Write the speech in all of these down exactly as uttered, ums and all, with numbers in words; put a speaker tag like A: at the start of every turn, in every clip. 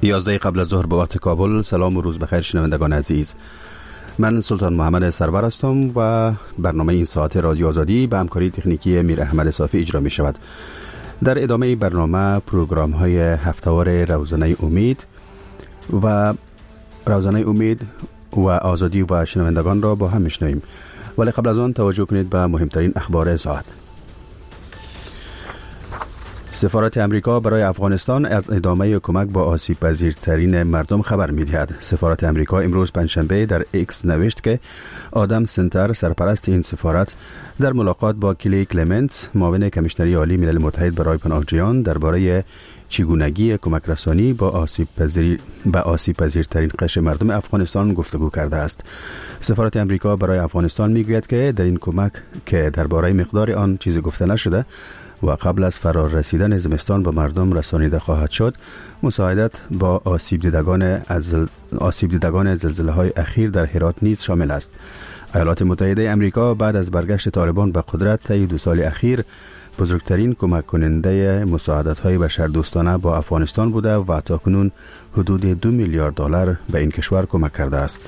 A: یازده قبل از ظهر به وقت کابل. سلام و روز بخیر شنوندگان عزیز. من سلطان محمد سرور هستم و برنامه این ساعت رادیو آزادی به همکاری تکنیکی میر احمد صافی اجرا می شود. در ادامه برنامه پروگرام های هفته‌وار روزنه امید و روزنه امید و آزادی و شنوندگان را با هم میشنویم، ولی قبل از آن توجه کنید به مهمترین اخبار ساعت. سفارت امریکا برای افغانستان از ادامه کمک با آسیب پذیرترین مردم خبر می‌دهد. سفارت امریکا امروز پنجشنبه در ایکس نوشت که آدم سنتر، سرپرست این سفارت، در ملاقات با کلی کلمنت، معاون کمیشنری عالی ملل متحد برای پناهجویان، درباره چگونگی کمک رسانی با آسیب پذیر به آسیب پذیرترین قشر مردم افغانستان گفتگو کرده است. سفارت امریکا برای افغانستان میگوید که در این کمک که درباره مقدار آن چیزی گفته نشده و قبل از فرار رسیدن زمستان به مردم رسانیده خواهد شد، مساعدت با آسیب دیدگان از آسیب دیدگان زلزله‌های اخیر در هرات نیز شامل است. ایالات متحده آمریکا بعد از برگشت طالبان به قدرت طی دو سال اخیر بزرگترین کمک کننده مساعدت‌های بشردوستانه با افغانستان بوده و تاکنون حدود دو میلیارد دلار به این کشور کمک کرده است.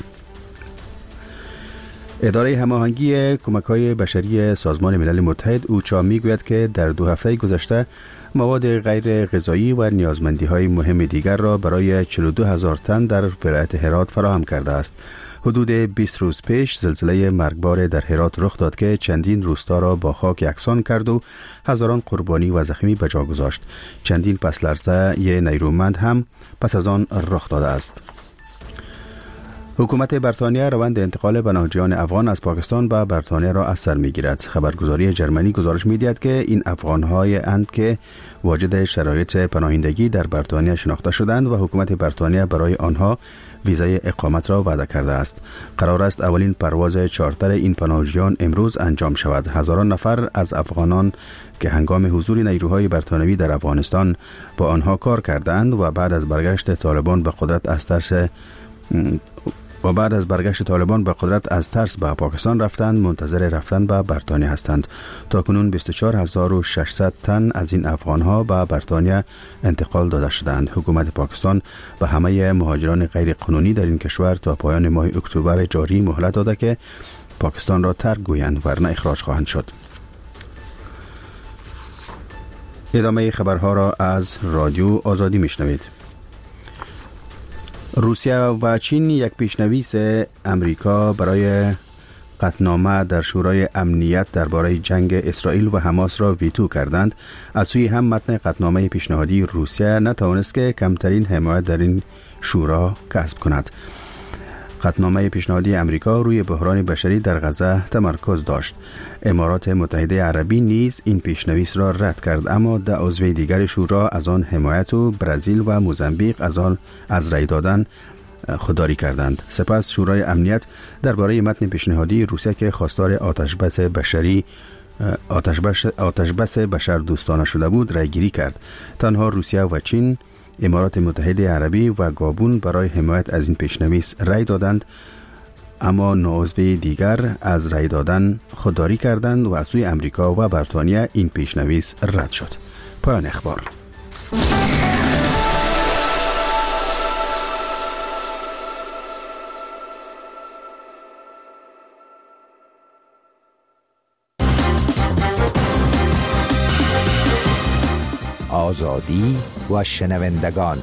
A: اداره هماهنگی کمک‌های بشری سازمان ملل متحد اوچا میگوید که در دو هفته گذشته مواد غیر غذایی و نیازمندی‌های مهم دیگر را برای چهل و دو هزار تن در ولایت هرات فراهم کرده است. حدود بیست روز پیش زلزله مرگبار در هرات رخ داد که چندین روستا را با خاک یکسان کرد و هزاران قربانی و زخمی به جا گذاشت. چندین پس لرزه نیرومند هم پس از آن رخ داده است. حکومت بریتانیا روند انتقال پناهجویان افغان از پاکستان به بریتانیا را از سر می‌گیرد. خبرگزاری جرمنی گزارش می‌دهد که این افغان‌های اند که واجد شرایط پناهندگی در بریتانیا شناخته شدند و حکومت بریتانیا برای آنها ویزای اقامت را وعده کرده است. قرار است اولین پرواز چارتر این پناهجویان امروز انجام شود. هزاران نفر از افغانان که هنگام حضور نیروهای بریتانیایی در افغانستان با آنها کار کردند و بعد از برگشت طالبان به قدرت از ترس و بعد از برگشت طالبان به قدرت از ترس به پاکستان رفتند منتظر رفتن به بریتانیا هستند. تاکنون بیست و چهار هزار و ششصد تن از این افغان‌ها به بریتانیا انتقال داده شدند. حکومت پاکستان به همه مهاجران غیر قانونی در این کشور تا پایان ماه اکتبر جاری مهلت داده که پاکستان را ترک گویند ورنه اخراج خواهند شد. ادامه خبرها را از رادیو آزادی میشنوید. روسیه و چین یک پیشنویس امریکا برای قطعنامه در شورای امنیت درباره جنگ اسرائیل و حماس را ویتو کردند. از سوی هم متن قطعنامه پیشنهادی روسیه نتوانست که کمترین حمایت در این شورا کسب کند. قطعنامه پیشنهادی امریکا روی بحران بشری در غزه تمرکز داشت. امارات متحده عربی نیز این پیشنویس را رد کرد، اما ده عضو دیگر شورا از آن حمایت و برزیل و موزامبیک از آن از رأی دادن خودداری کردند. سپس شورای امنیت درباره متن پیشنهادی روسیه که خواستار آتشبس بشری آتشبس آتشبس بشردوستانه شده بود رأی گیری کرد. تنها روسیه و چین، امارات متحده عربی و گابون برای حمایت از این پیشنویس رأی دادند، اما نه عضو دیگر از رأی دادن خودداری کردند و از سوی امریکا و بریتانیا این پیشنویس رد شد. پایان اخبار.
B: آزادی و شنوندگان.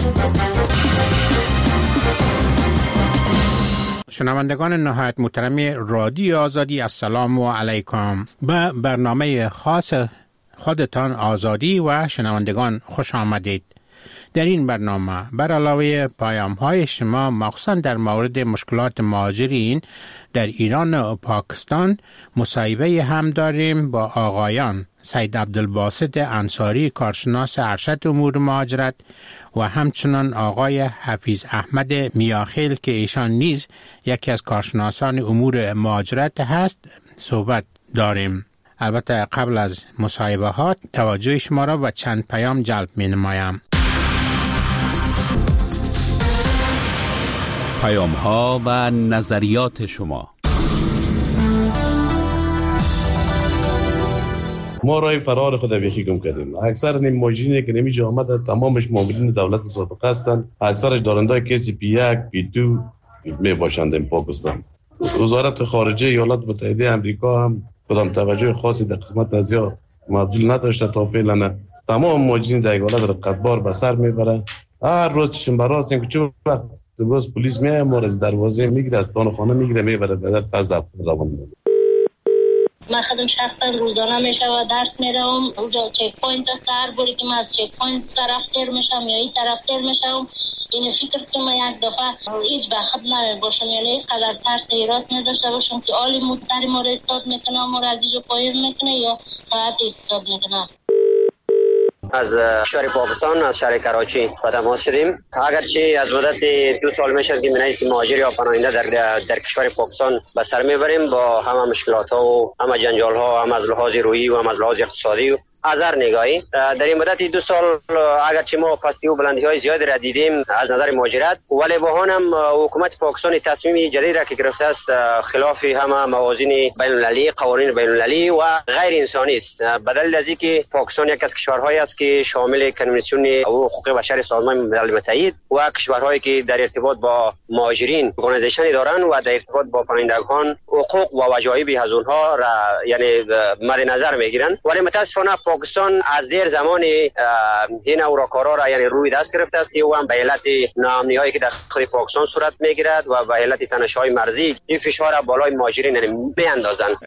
C: شنوندگان نهایت محترم رادیو آزادی، السلام علیکم. به برنامه خاص خودتان آزادی و شنوندگان خوش آمدید. در این برنامه بر علاوه پیام‌های شما مخصوصا در مورد مشکلات مهاجرین در ایران و پاکستان مصاحبه هم داریم با آقایان سید عبدالباسط انصاری، کارشناس ارشد امور مهاجرت، و همچنان آقای حفیظ احمد میاخیل که ایشان نیز یکی از کارشناسان امور مهاجرت هست صحبت داریم. البته قبل از مصاحبه ها توجه شما را به چند پیام جلب می نمایم.
D: پیام ها و نظریات شما. ما راه فرار خود بیخی گم کردیم. اکثر نیم ماجرینی که نمیشه آمده تمامش مامورین دولت سابق هستند، اکثرش دارنده کسی پی یک پی دو می باشند در پاکستان. وزارت خارجه ایالات متحده آمریکا هم کدام توجه خاصی در قسمت از یا مبذول نداشته تا فعلا. تمام ماجرین در ایالات رقابت به سر میبره. هر روز چشم براست که چه وقت باز پلیس میاد ما از دروازه میگیره، از پان خانه میگیره میبره به در پس در روان میبره.
E: من خودم شخصا روزانه میشه و درس میرم اونجا چک پوینت است. هر باری که من از چک پوینت طرف تیر میشم یا این طرف تیر میشم این فکر که من یک دفعه هیچ بخت نمی باشم، یعنی قدر ترس ایراس نداشته باشم که آلی مدتری ما را استاد میکنه، ما را از اینجا پایین میکنه یا ساعت استاد میکنه.
F: از شهر پاکستان از شهر کراچی با تماس شدیم. اگرچه از مدت دو سال میشه که منیس مهاجر یا پناهنده در در کشور پاکستان به سر میبریم با همه مشکلات ها و همه جنجال ها، هم از لحاظ روحی و هم از لحاظ اقتصادی و از هر نگاهی. در این مدت دو سال اگرچه ما پستی و بلندی های زیادی را دیدیم از نظر مهاجرت، ولی با آن هم حکومت پاکستان تصمیم جدید را که گرفته است خلاف همه موازین بین المللی، قوانین بین المللی و غیر انسانی است. بدل از اینکه پاکستان یک از کشورهایی است که شامل کنوانسیون حقوق بشر سازمان ملل متحد و کشورهایی که در ارتباط با مهاجرین ارگانیزیشنی دارند و در ارتباط با پناهندگان حقوق و واجبات از اونها را یعنی مد نظر میگیرند، ولی متاسفانه پاکستان از دیر زمان این اوراکارا را یعنی روی دست گرفته است که او هم به علت ناامنی‌هایی که در خود پاکستان صورت میگیرد و به علت تنش‌های مرزی این فشار را بالای مهاجرین یعنی میاندازند.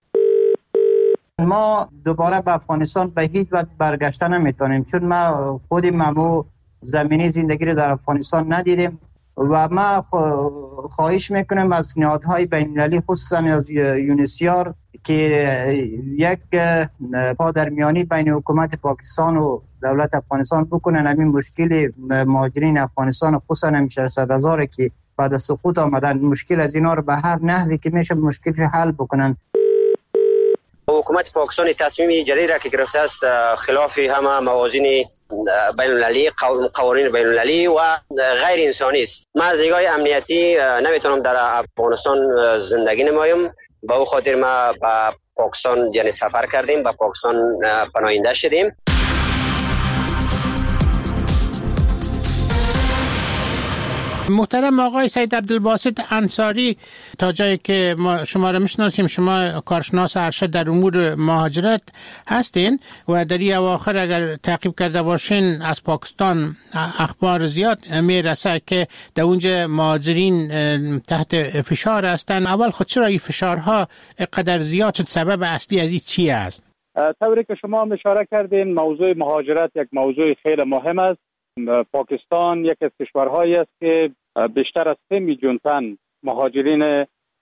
G: ما دوباره به افغانستان به هیچ وجه برگشته نمیتونیم، چون ما خودی ممو زمینی زندگی رو در افغانستان ندیدیم و ما خواهش میکنم از نهادهای بین‌المللی خصوصا از یونیسیار که یک پادرمیانی بین حکومت پاکستان و دولت افغانستان بکنن همین مشکل مهاجرین افغانستان خصوصا هم ششصد هزار که بعد از سقوط آمدن مشکل از اینا رو به هر نحوی که میشه مشکلش حل بکنن.
F: حکومت پاکستان تصمیم جدید را که گرفته است خلاف همه موازین بین المللی، قوانین بین المللی و غیر انسانی است. من از نگاه امنیتی نمیتونم در افغانستان زندگی نمایم، به او خاطر ما به پاکستان یعنی سفر کردیم، به پاکستان پناهنده شدیم.
C: محترم آقای سید عبدالباسط انصاری، تا جایی که ما شما را میشناسیم شما کارشناس ارشد در امور مهاجرت هستین و در این اواخر اگر تعقیب کرده باشین از پاکستان اخبار زیاد میرسه که در اونجا مهاجرین تحت فشار هستن. اول خود چرا این فشارها قدر زیاد شد؟ سبب اصلی از این چی است؟
H: طوری که شما اشاره کردین موضوع مهاجرت یک موضوع خیلی مهم است. پاکستان یک از کشورهایی است که بیشتر از سه میلیون تن مهاجرین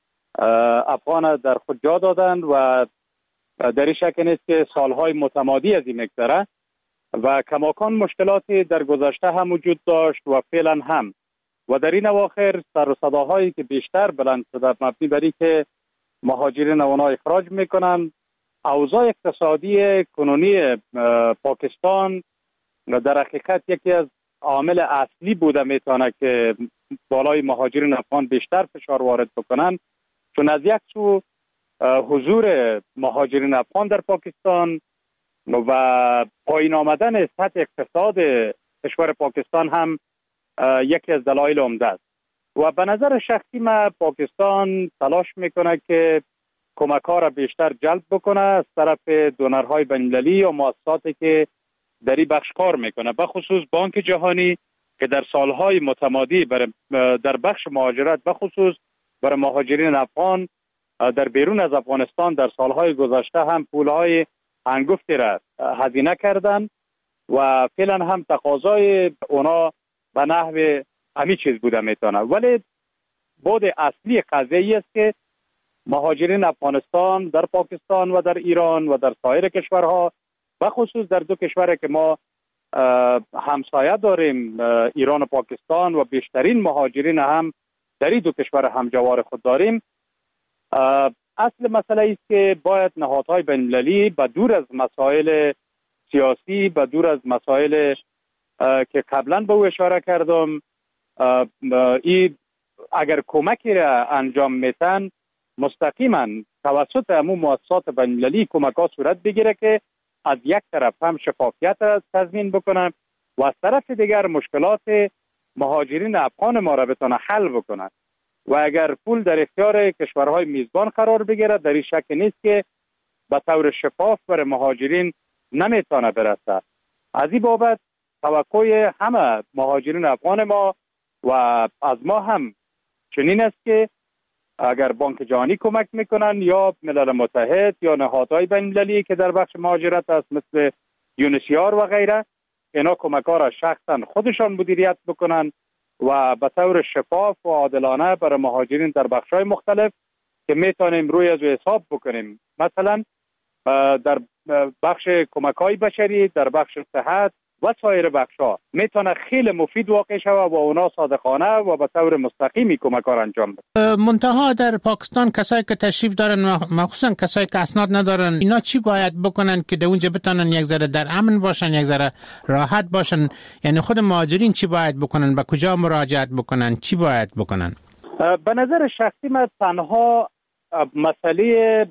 H: افغان در خود جا دادند و در این شک نیست که سالهای متمادی از این مگذره و کماکان مشکلاتی در گذشته هم وجود داشت و فعلا هم و در این اواخر سر و صداهایی که بیشتر بلند شده مبنی بر اینکه مهاجرین آنها اخراج میکنند. اوضاع اقتصادی کنونی پاکستان در حقیقت یکی از عامل اصلی بوده میتونه که بالای مهاجرین افغان بیشتر فشار وارد بکنن، چون از یک سو حضور مهاجرین افغان در پاکستان و پایین آمدن سطح اقتصاد کشور پاکستان هم یکی از دلایل عمده است و به نظر شخصی من پاکستان تلاش میکنه که کمک‌ها را بیشتر جلب بکنه از طرف دونرهای بین‌المللی و مؤسساتی که در این بخش کار میکنه، به خصوص بانک جهانی که در سالهای متمادی در بخش مهاجرت به خصوص برای مهاجرین افغان در بیرون از افغانستان در سالهای گذشته هم پولهای انگفتی را هزینه کردن و فعلا هم تقاضای اونا به نحو همین چیز بوده میتونه. ولی بود اصلی قضیه است که مهاجرین افغانستان در پاکستان و در ایران و در سایر کشورها به خصوص در دو کشوری که ما همسایه داریم ایران و پاکستان و بیشترین مهاجرین هم در این دو کشور همجوار خود داریم، اصل مسئله است که باید نهادهای بین‌المللی به دور از مسائل سیاسی، به دور از مسائل که قبلا به او اشاره کردم، این اگر کمکی را انجام میتن مستقیما توسط همون مؤسسات بین‌المللی کمک ها صورت بگیره که از یک طرف هم شفافیت را تضمین بکنن و از طرف دیگر مشکلات مهاجرین افغان ما را بتونه حل بکنن و اگر پول در اختیار کشورهای میزبان قرار بگیرد در این شک نیست که به طور شفاف بر مهاجرین نمیتونه برسه. از این بابت توقع همه مهاجرین افغان ما و از ما هم چنین است که اگر بانک جهانی کمک میکنن یا ملل متحد یا نهادهای بین المللی که در بخش مهاجرت است مثل یونسیار و غیره، اینا کمک ها را شخصا خودشان مدیریت بکنن و به طور شفاف و عادلانه برای مهاجرین در بخش های مختلف که میتونیم روی از حساب بکنیم، مثلا در بخش کمک های بشری، در بخش صحت و سایر بخش ها میتونه خیلی مفید واقع شود و اونا صادقانه و به طور مستقیمی کمک ها را انجام بده.
C: منتها در پاکستان کسایی که تشریف دارن، مخصوصا کسایی که اسناد ندارن، اینا چی باید بکنن که در اونجا بتونن یک ذره در امن باشن، یک ذره راحت باشن؟ یعنی خود مهاجرین چی باید بکنن؟ به کجا مراجعت بکنن؟ چی باید بکنن؟
H: به نظر شخصی من تنها مسئله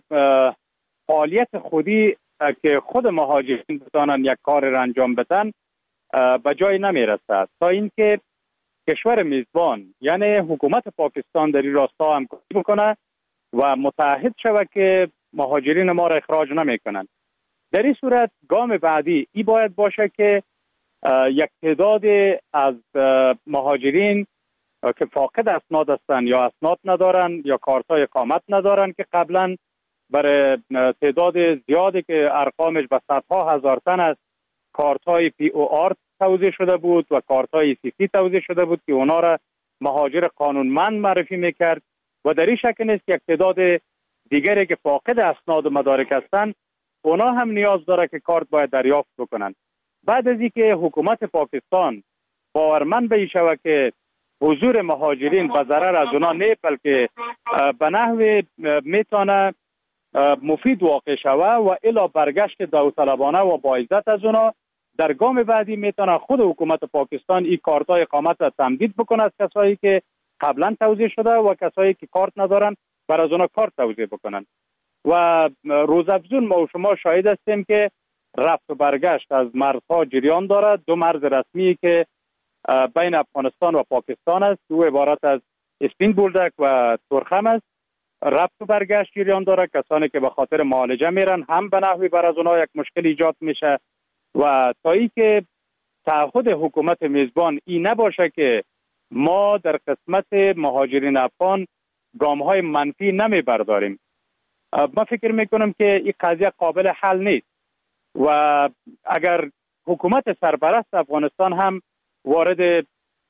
H: فعالیت خودی که خود مهاجرین بتانن یک کار را انجام بدن به جای نمی رسد تا اینکه کشور میزبان یعنی حکومت پاکستان در این راستا همکاری بکنه و متعهد شود که مهاجرین ما را اخراج نمی کنند. در این صورت گام بعدی ای باید باشه که یک تعداد از مهاجرین که فاقد اسناد هستند یا اسناد ندارن یا کارتای اقامت ندارن که قبلا برای تعداد زیادی که ارقامش به صدها هزار تن است کارتای پی او آر توزیع شده بود و کارتای سی سی توزیع شده بود که اونا را مهاجر قانونمند معرفی میکرد و در این شک نیست یک تعداد دیگری که فاقد اسناد و مدارک هستند اونا هم نیاز داره که کارت باید دریافت بکنن. بعد از اینکه حکومت پاکستان باورمند به این شود که حضور مهاجرین به ضرر از اونا نه بلکه به نحو میتونه مفید واقع شود و الا برگشت داوطلبانه و با عزت از اونا، در گام بعدی میتونه خود حکومت پاکستان این کارتای اقامت را تمدید بکنه از کسایی که قبلا توزیع شده و کسایی که کارت ندارن بر از اونا کارت توزیع بکنن. و روزافزون ما و شما شاهد هستیم که رفت و برگشت از مرزها جریان دارد. دو مرز رسمی که بین افغانستان و پاکستان است، دو عبارت از اسپین بولدک و ترخم است، رفت و برگشت جریان داره. کسانی که به خاطر معالجه میرن هم به نحوی بر از اونها یک مشکل ایجاد میشه و تا ای که تعهد حکومت میزبان این نباشه که ما در قسمت مهاجرین افغان گام های منفی نمی برداریم، ما فکر میکنم که این قضیه قابل حل نیست و اگر حکومت سرپرست افغانستان هم وارد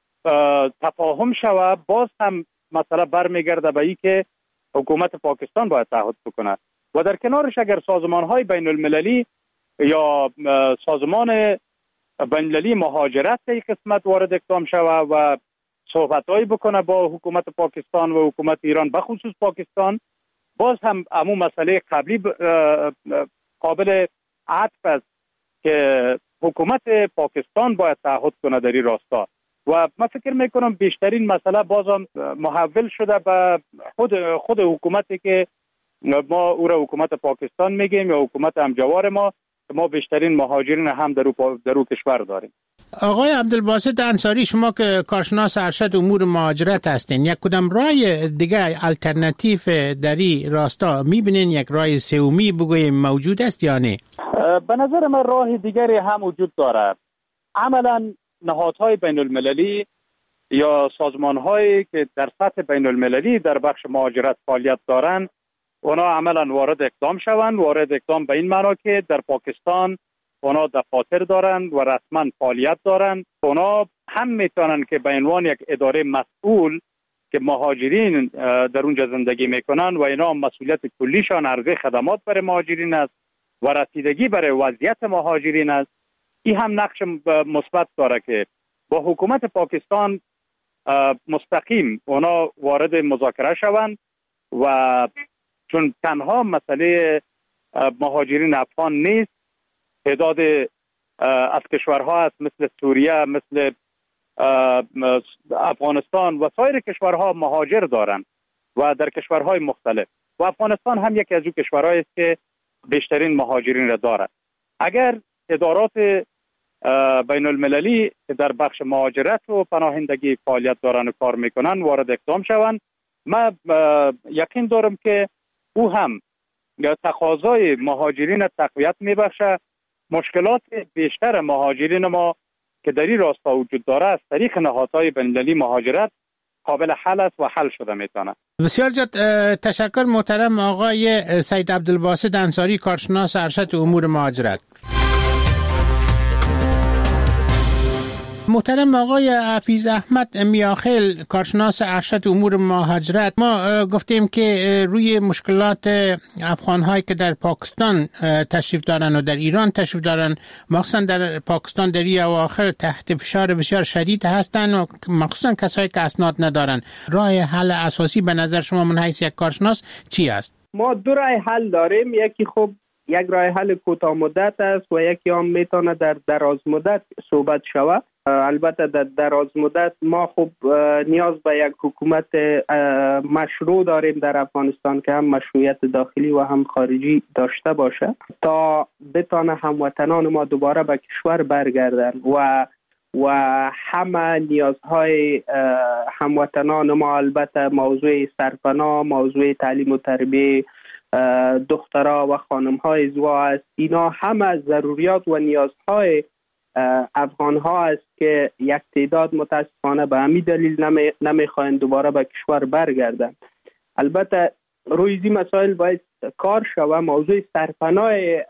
H: تفاهم شود باز هم مسئله برمیگرده به این که حکومت پاکستان باید تعهد بکنه و در کنارش اگر سازمان‌های بین المللی یا سازمان بین المللی مهاجرت در این قسمت وارد اقدام شود و صحبت‌هایی بکنه با حکومت پاکستان و حکومت ایران به خصوص پاکستان، باز هم همون مسئله قبلی قابل عطف است که حکومت پاکستان باید تعهد کنه در این راستا و من فکر میکنم بیشترین مسئله بازم محول شده به خود خود حکومتی که ما او را حکومت پاکستان میگیم یا حکومت همجوار ما، ما بیشترین مهاجرین هم در او در او کشور داریم.
C: آقای عبدالباسط انصاری، شما که کارشناس ارشد امور مهاجرت هستین، یک کدام راه دیگه الटरनेटिव در این راستا میبینین؟ یک راه سومی بگویم موجود است یا نه؟
H: به نظر من راه دیگری هم وجود داره. عملا نهادهای بین المللی یا سازمانهایی که در سطح بین المللی در بخش مهاجرت فعالیت دارن اونا عملا وارد اقدام شوند. وارد اقدام به این معنا که در پاکستان اونا دفاتر دارن و رسما فعالیت دارن. اونا هم میتونن که به عنوان یک اداره مسئول که مهاجرین در اونجا زندگی میکنن و اینا مسئولیت کلیشان عرضه خدمات برای مهاجرین است و رسیدگی برای وضعیت مهاجرین است، این هم نقش مثبت داره که با حکومت پاکستان مستقیم اونا وارد مذاکره شوند و چون تنها مسئله مهاجرین افغان نیست، تعداد از کشورها هست مثل سوریه، مثل افغانستان و سایر کشورها مهاجر دارند و در کشورهای مختلف و افغانستان هم یکی از اون کشورهایی است که بیشترین مهاجرین را دارد. اگر ادارات بین المللی در بخش مهاجرت و پناهندگی فعالیت دارن و کار میکنن وارد اقدام شوند، من یقین دارم که او هم تقاضای مهاجرین تقویت میبخشه. مشکلات بیشتر مهاجرین ما که در این راستا وجود داره از طریق نهادهای بین المللی مهاجرت قابل حل است و حل شده میتونه.
C: بسیار زیاد تشکر محترم آقای سید عبدالباسط انصاری، کارشناس ارشد امور مهاجرت. محترم آقای حفیظ احمد میاخیل، کارشناس ارشد امور مهاجرت، ما گفتیم که روی مشکلات افغان‌هایی که در پاکستان تشریف دارن و در ایران تشریف دارن، مخصوصا در پاکستان در این اواخر تحت فشار بسیار شدید هستن و مخصوصا کسایی که اسناد ندارن. راه حل اساسی به نظر شما من حیث یک کارشناس چی است؟
I: ما دو راه حل داریم. یکی خب یک راه حل کوتاه مدت است و یکی هم میتونه در دراز مدت صحبت شود. البته در دراز مدت ما خب نیاز به یک حکومت مشروع داریم در افغانستان که هم مشروعیت داخلی و هم خارجی داشته باشه تا بتانه هموطنان ما دوباره به کشور برگردن و و همه نیازهای هموطنان ما، البته موضوع سرپناه، موضوع تعلیم و تربیه دخترها و خانم‌های زوا است. اینا همه ضروریات و نیازهای افغان ها است که یک تعداد متاسفانه به همین دلیل نمی نمیخواین دوباره به کشور برگردن. البته روی این مسائل باید کار شود. موضوع سرپناه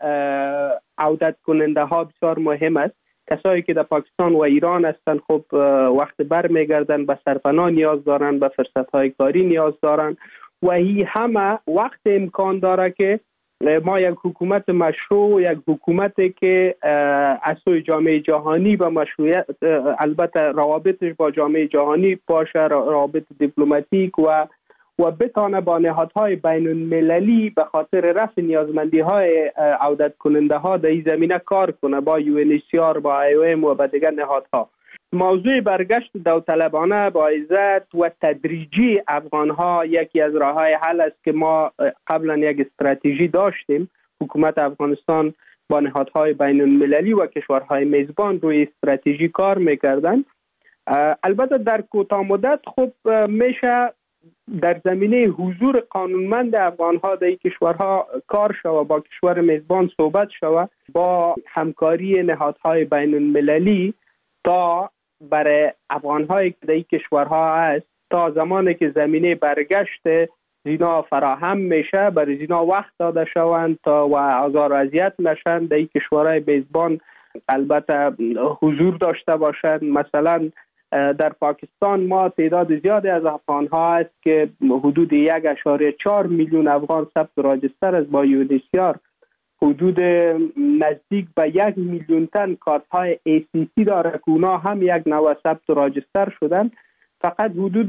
I: عودت کننده ها بسیار مهم است. کسایی که در پاکستان و ایران هستند خب وقت بر میگردن به سرپناه نیاز دارن، به فرصت های کاری نیاز دارن و این همه وقت امکان داره که ما یک حکومت مشروع، یک حکومتی که از سوی جامعه جهانی با مشروعیت، البته روابطش با جامعه جهانی باشه، روابط دیپلماتیک و و بتانه با نهادهای بین المللی به خاطر رفع نیازمندی های عودت کننده ها در این زمینه کار کنه، با یو ان اچ سی آر، با آی او ام و با دیگر نهادها. موضوع برگشت داوطلبانه با عزت و تدریجی افغان ها یکی از راههای حل است که ما قبلا یک استراتژی داشتیم. حکومت افغانستان با نهادهای بین المللی و کشورهای میزبان روی استراتژی کار میکردن. البته در کوتاه مدت خب میشه در زمینه حضور قانونمند افغان ها در این کشورها کار شود، با کشور میزبان صحبت شود، با همکاری نهادهای بین المللی تا برای افغان‌هایی که در این کشورها هست تا زمانی که زمینه برگشت زینا فراهم میشه برای زینا وقت داده شوند تا و آزار و اذیت نشن در این کشورهای میزبان، البته حضور داشته باشند. مثلا در پاکستان ما تعداد زیادی از افغان‌ها هست که حدود یک اشاره چهار میلیون افغان ثبت و راجستر است با یو ان اچ سی آر. حدود نزدیک به یک میلیون تن کارت های ای سی سی داره که اونا هم یک نوع ثبت و راجستر شدن. فقط حدود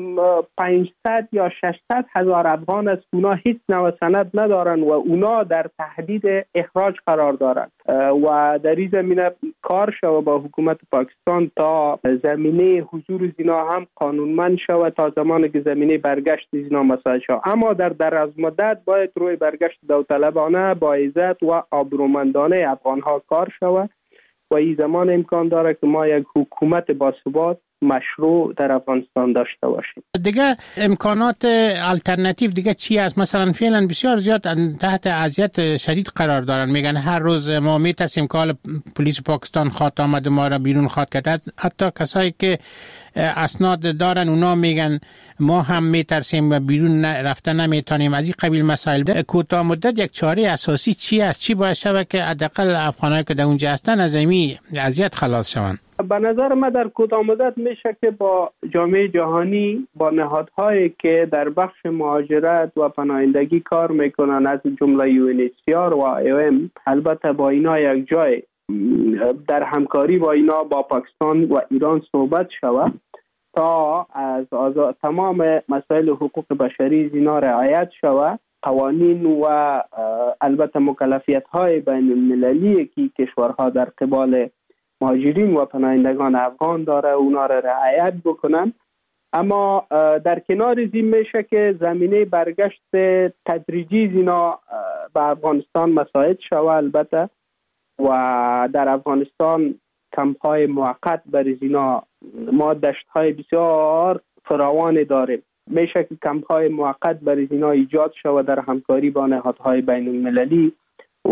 I: پانصد یا ششصد هزار افغان است اونا هیچ نوع سند ندارن و اونا در تهدید اخراج قرار دارند و در این زمینه کار شود با حکومت پاکستان تا زمینه حضور زینا هم قانونمند شود تا زمانی که زمینه برگشت زینا مساعد شود. اما در دراز مدت باید روی برگشت داوطلبانه با عزت و آبرومندانه افغان ها کار شود و این زمان امکان داره که ما یک حکومت باثبات مشروع در افغانستان داشته باشیم.
C: دیگه امکانات الटरनेटिव دیگه چی است؟ مثلا فعلا بسیار زیاد تحت اذیت شدید قرار دارن، میگن هر روز ما میترسیم که پلیس پاکستان خواهد آمد ما را بیرون خواهد کرد. حتی کسایی که اسناد دارن اونا میگن ما هم میترسیم و بیرون رفته نمیتونیم. از این قبیل مسائل کوتاه مدت یک چاره اساسی چی است؟ چی باید شود که حداقل افغانایی که در اونجا هستن از این اذیت خلاص شوند؟
I: به نظر من در کوتاه مدت میشه که با جامعه جهانی، با نهادهایی که در بخش مهاجرت و پناهندگی کار میکنن از جمله یو ان اچ سی آر و آی او ام، البته با اینا یک جای در همکاری با اینا با پاکستان و ایران صحبت شود تا از آزاد تمام مسائل حقوق بشری اینا رعایت شود. قوانین و البته مکلفیت های بین المللی که کشورها در قبال مهاجرین و پناهندگان افغان داره اونا را رعایت بکنن. اما در کنار این میشه که زمینه برگشت تدریجی اینا به افغانستان مساعد شود. البته و در افغانستان کمپ های موقت برای اینا ما دشت های بسیار فراوان داریم. میشه که کمپ های موقت برای اینا ایجاد شود در همکاری با نهادهای بین المللی و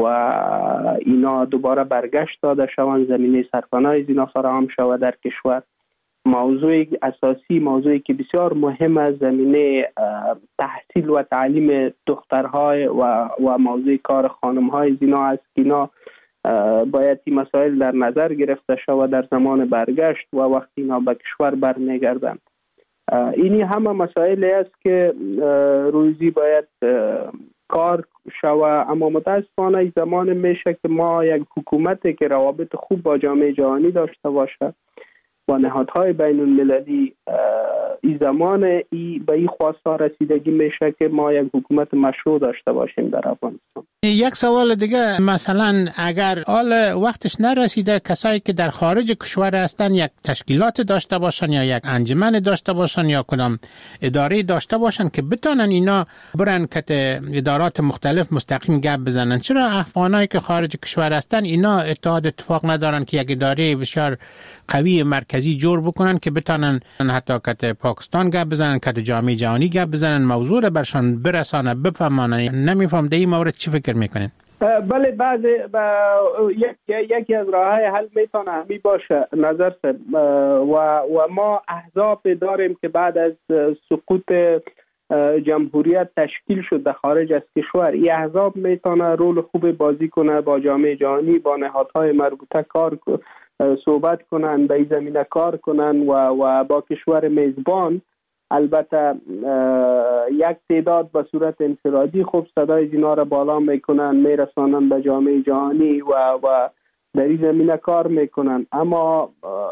I: اینا دوباره برگشت داده شوند، زمینه سرپناه اینا فراهم شود در کشور. موضوع اساسی، موضوعی که بسیار مهم است، زمینه تحصیل و تعلیم دخترهای و و موضوع کار خانمهای زینا است که اینا باید این مسائل در نظر گرفته شود در زمان برگشت و وقتی اینا به کشور برمیگردند. اینی همه مسائلی است که روزی باید کار شود، اما متاسفانه این زمان میشه که ما یک حکومتی که روابط خوب با جامعه جهانی داشته باشه با نهادهای بین المللی، این زمان ای به این خواسته رسیدگی میشه که ما یک حکومت مشروع داشته باشیم در افغانستان.
C: یک سوال دیگه، مثلا اگر حال وقتش نرسیده کسایی که در خارج کشور هستن یک تشکیلات داشته باشن یا یک انجمن داشته باشن یا کدام اداره داشته باشن که بتونن اینا برن که ادارات مختلف مستقیم گپ بزنن، چرا افغانایی که خارج کشور هستن اینا اتحاد اتفاق ندارن که یک اداره بسیار قوی مرکزی جور بکنن که بتونن حتی که پاکستان گپ بزنن، که جامعه جهانی گپ بزنن، موضوع رو برشان برسانه، بفهمانن؟ نمیفهم در این مورد چی فکر میکنین؟
I: بله، بعض یک یکی از راههای حل میتونه همی باشه نظر سر و و ما احزاب داریم که بعد از سقوط جمهوریت تشکیل شد در خارج از کشور. این احزاب میتونه رول خوب بازی کنه، با جامعه جهانی با نهادهای مربوطه کار صحبت کنن، به این زمینه کار کنن و و با کشور میزبان البته یک تعداد به صورت انفرادی خوب صدای اینا را بالا میکنن، میرسانن به جامعه جهانی و و در این زمینه کار میکنن، اما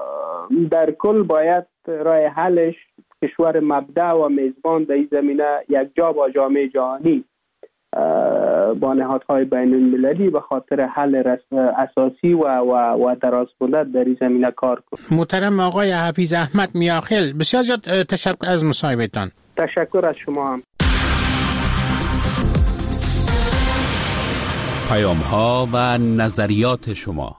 I: در کل باید راه حلش کشور مبدأ و میزبان در این زمینه یک جا با جامعه جهانی با نهادهای بین المللی به خاطر حل اساسی و و و درازمدت در این زمینه کار کنه.
C: محترم آقای حفیظ احمد میاخیل، بسیار زیاد تشکر از مصاحبهتان.
I: تشکر از شما هم.
J: پیام ها و نظریات شما.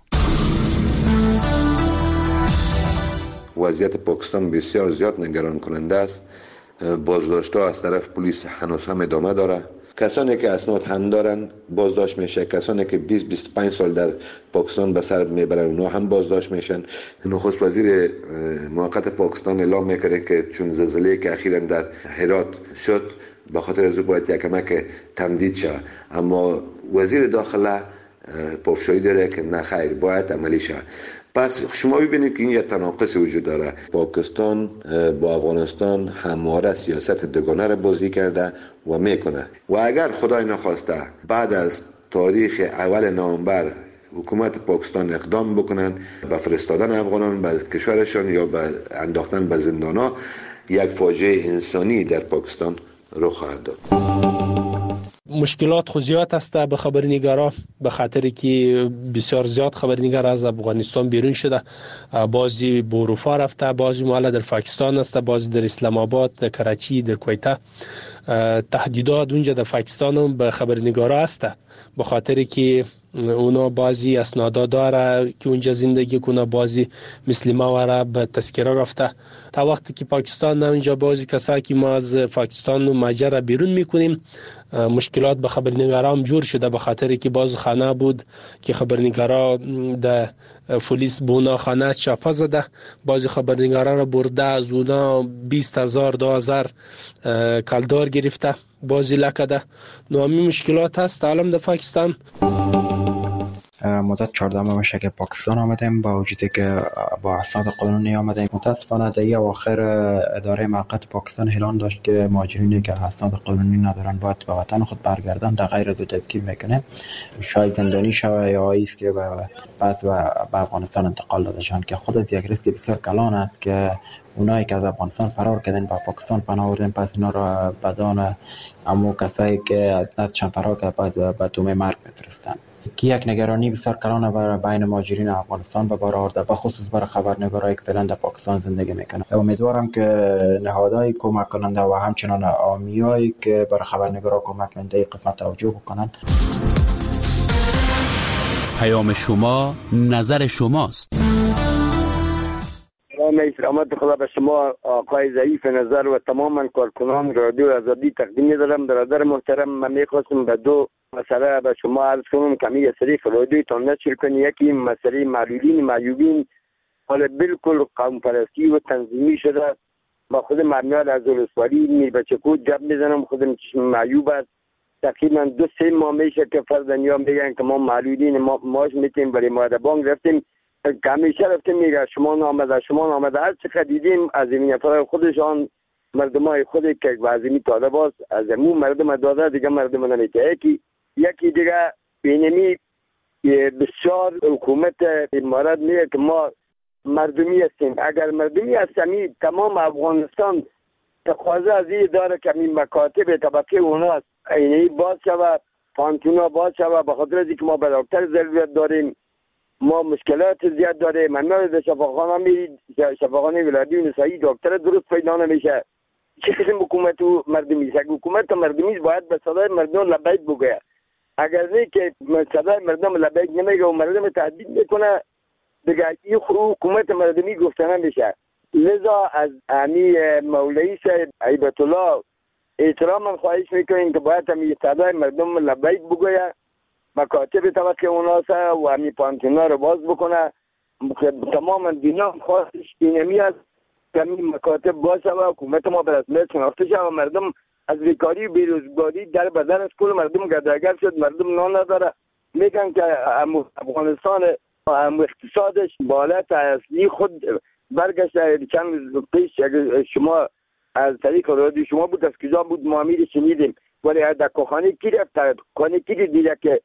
K: وضعیت پاکستان بسیار زیاد نگران کننده است. بازداشت‌ها از طرف پلیس هنوز هم ادامه داره. کسانی که اسناد هم دارن بازداشت میشه، کسانی که بیست بیست و پنج سال در پاکستان به سر میبرن اونا هم بازداشت میشن. نخست وزیر موقت پاکستان اعلام میکنه که چون زلزله که اخیراً در هرات شد به خاطر از او باید یک کمک تمدید شه، اما وزیر داخله پافشاری داره که نه خیر، باید عملی شه. پس شما ببینید که این یک تناقض وجود داره. پاکستان با افغانستان همواره سیاست دوگانه را بازی کرده و میکنه و اگر خدای نخواسته بعد از تاریخ اول نوامبر حکومت پاکستان اقدام بکنن به فرستادن افغانان به کشورشان یا به انداختن به زندانها، یک فاجعه انسانی در پاکستان رخ خواهد داد.
L: مشکلات خو زیاد است به خبرنگارا، به خاطر که بسیار زیاد خبرنگار از افغانستان بیرون شده، بعضی به اروپا رفته، بعضی مال در پاکستان است، بعضی در اسلام آباد، در کراچی، در کویت. تهدیدات اونجا در پاکستان هم به خبرنگارا است، به خاطر که اونا بعضی اسنادا داره که اونجا زندگی کنه، بعضی مثل ما وره به تذکره رفته. تا وقتی که پاکستان اونجا بعضی کسایی که ما از پاکستان و ماجرا بیرون میکنیم، مشکلات به خبرنگارا هم جور شده، به خاطر که باز خانه بود که خبرنگارا در پلیس بونا خانه چاپا زده، بعضی خبرنگارا را برده از اونا بیست هزار دو هزار کالدار گرفته، بعضی لکده. نو همین مشکلات هست عالم در پاکستان.
M: مدت چهارده ماه میشه که پاکستان آمدیم، با وجودی که با اسناد قانونی آمدیم. متاسفانه در اواخر اداره موقت پاکستان اعلان داشت که مهاجرینی که اسناد قانونی ندارن باید به وطن خود برگردن، در غیر دو تذکیر میکنه، شاید زندانی شوه یا ایست که بعد به افغانستان انتقال داده شدن، که خود از یک ریسک بسیار کلان است که اونایی که از افغانستان فرار کردن با پاکستان پناه بردن، پس اینا را بدان امو کسایی که نداشتن فرار کردن به تومه مرگ میفرستن، که یک نگرانی بسیار کلانه برای بین مهاجرین افغانستان به بار آورده، به خصوص برای خبرنگارایی که فعلا در پاکستان زندگی میکنن. امیدوارم که نهادهای کمک کننده و همچنان عامیایی که برای خبرنگارا کمک کننده قسمت توجه بکنن.
J: پیام شما نظر شماست.
N: سلام سلامت خدا به شما آقای ضعیف نظر و تماما کارکنان رادیو آزادی تقدیم می‌دارم. برادر محترم، من می‌خواستم به دو مسئله به شما عرض کنم که می صریف رادیوتان نشر کنی. یکی مسئله معلولین معیوبین حالا بالکل قوم پرستی و تنظیمی شده. با خود مرمیال از ولسوالی می بچه کود جب میزنم، خودم معیوب است. تقریبا دو سه ماه میشه که فردنیا میگن که ما معلولین ما ماش میتیم ولی ما در بانک رفتیم که همیشه رفتیم میگه شما نامده شما نامده. هر چقدر دیدیم از این نفر خودشان مردم های خودی که وزیمی طالب است از امون مردم داده دیگه مردم نمیته. یکی یکی دیگه بینمی بسیار حکومت امارات میگه که ما مردمی هستیم. اگر مردمی هستیم تمام افغانستان تقاضا از این داره که این مکاتب طبقه اوناست اینی باز شود، پانتونا باز شود، به خاطر از اینکه ما به دکتر ضرورت داریم، ما مشکلات زیاد داره. من میاد شفاخانه میرید شفاخانه ولایتی نسایی دکتر درست پیدا نمیشه. چه قسم حکومت و مردمی است؟ حکومت و مردمی باید به صدای مردم لبیک بگه. اگر نه که صدای مردم لبیک نمیگه و مردم تهدید میکنه دیگه این حکومت مردمی گفته نمیشه. لذا از امی مولوی صاحب هیبت الله احترام خواهش میکنیم که باید همی صدای مردم لبیک بگه، مکاتب طبقه اوناسه و همی پانتونا رو باز بکنه. تمام دنیا خواستش اینمی است که همی مکاتب باز شد و حکومت ما به رسمیت شناخته شد و مردم از بیکاری و بیروزگاری در بدن از کل مردم گردرگر شد. مردم نان نداره. میگن که افغانستان اقتصادش بالات اصلی خود برگشت. چند پیش شما از طریق رادیو شما بود از کجا بود معامل شنیدیم ولی در کوخانه کی رفت؟ کوخانه کی دیده که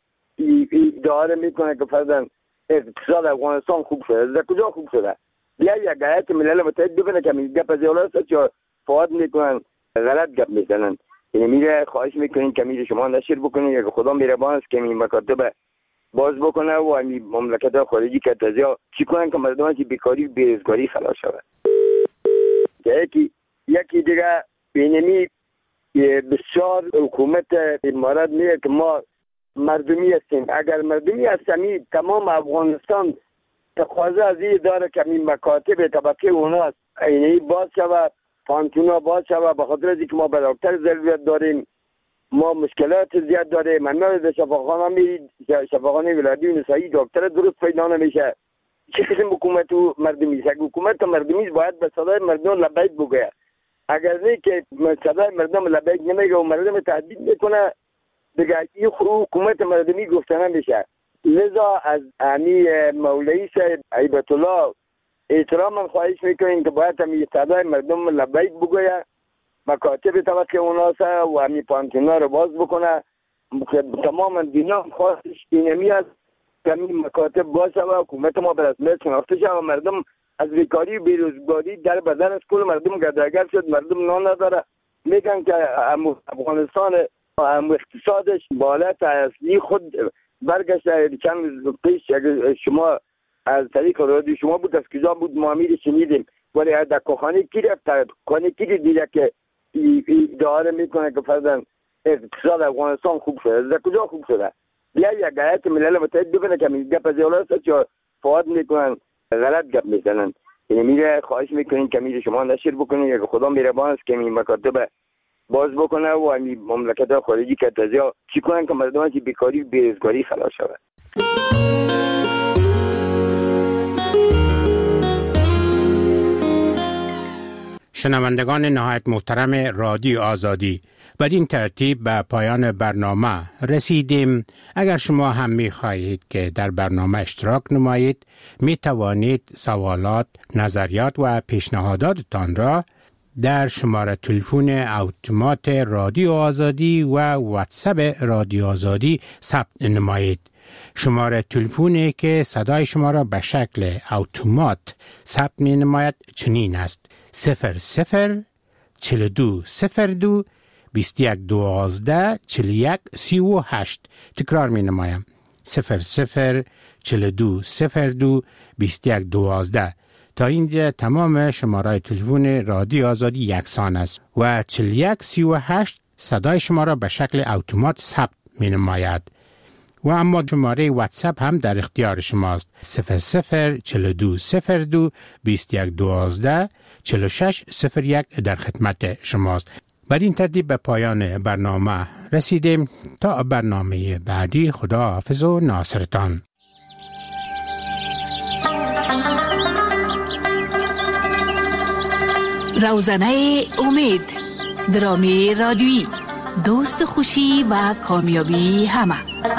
N: اداره میکنه که فرضاً اقتصاد افغانستان خوب شده؟ در کجا خوب شده؟ بیا یک هیئت ملل متحد ببینه که این گپ از اولاد چه فواد میکنن، غلط گپ میزنن. یعنی میره خواهش میکنین که میره شما نشر بکنین که خدا مهربان است که این مکاتب باز بکنه و این مملکت خارجی که تازیا چی کنن که مردم که بیکاری و بیروزگاری خلاص شود. یکی یکی دیگه بینمی بسیار حکومت امارات میگه که ما مردمی هستیم. اگر مردمی هستیم تمام افغانستان تقاضا از این داره که این مکاتب طبقه اوناست اینی باز شود، پانتونا باز شود، به خاطر از اینکه ما به دکتر ضرورت داریم، ما مشکلات زیاد داره. من میاد شفاخانه میرید شفاخانه ولایتی نسایی دکتر درست پیدا نمیشه. چه قسم حکومت و مردمی است؟ حکومت و مردمی باید به صدای مردم لبیک بگه. اگر نه که صدای مردم لبیک نمیگه و مردم تهدید میکنه دیگه این حکومت مردمی گفته نمیشه. لذا از امی مولوی صاحب هیبت الله احترام خواهش میکنیم که باید همی صدای مردم لبیک بگه، مکاتب طبقه اوناسه و همی پانتونا رو باز بکنه. تمام دنیا خواستش اینمی است که همی مکاتب باز شد و حکومت ما به رسمیت شناخته شد و مردم از بیکاری و بیروزگاری در بدن از کل مردم گردرگر شد. مردم نان نداره. میگن که افغانستان اقتصادش بالات اصلی خود برگشت. چند پیش شما از طریق رادیو شما بود از کجا بود معامل شنیدیم ولی در کوخانه کی رفت؟ کوخانه کی دیده که اداره میکنه که فرضاً اقتصاد افغانستان خوب شده؟ در کجا خوب شده؟ بیا یک هیئت ملل متحد ببینه که این گپ از اولاد چه فواد میکنن، غلط گپ میزنن. یعنی میره خواهش میکنین که میره شما نشر بکنین که خدا مهربان است که این مکاتب باز بکنه و این مملکت خارجی که تازیا چی کنن که مردم که بیکاری و بیروزگاری خلاص شود.
C: شنوندگان نهایت محترم رادیو آزادی، بدین ترتیب به پایان برنامه رسیدیم. اگر شما هم می خواهید که در برنامه اشتراک نمایید می توانید سوالات، نظریات و پیشنهاداتتان را در شماره تلفن اتومات رادیو آزادی و واتساپ رادیو آزادی ثبت نمایید. شماره تلفنی که صدای شما را به شکل اتومات ثبت می نماید چنین است: صفر صفر چل دو صفر دو بیست یک دوازده چل یک سی و هشت. تکرار می نمایم: صفر صفر چل دو صفر دو بیست یک دوازده. تا اینجا تمام شماره تلفن رادیو آزادی یکسان است و چل یک سی و هشت صدای شما را به شکل اتومات ثبت می نماید. و اما شماره واتساپ هم در اختیار شماست. صفر صفر چهل و دو صفر دو بیست و یک دوازده چهل و شش صفر یک در خدمت شماست. بر این ترتیب به پایان برنامه رسیدیم. تا برنامه بعدی، خدا حافظ و ناصرتان.
O: روزنه امید، درامی رادیویی، دوست خوشی و کامیابی همه.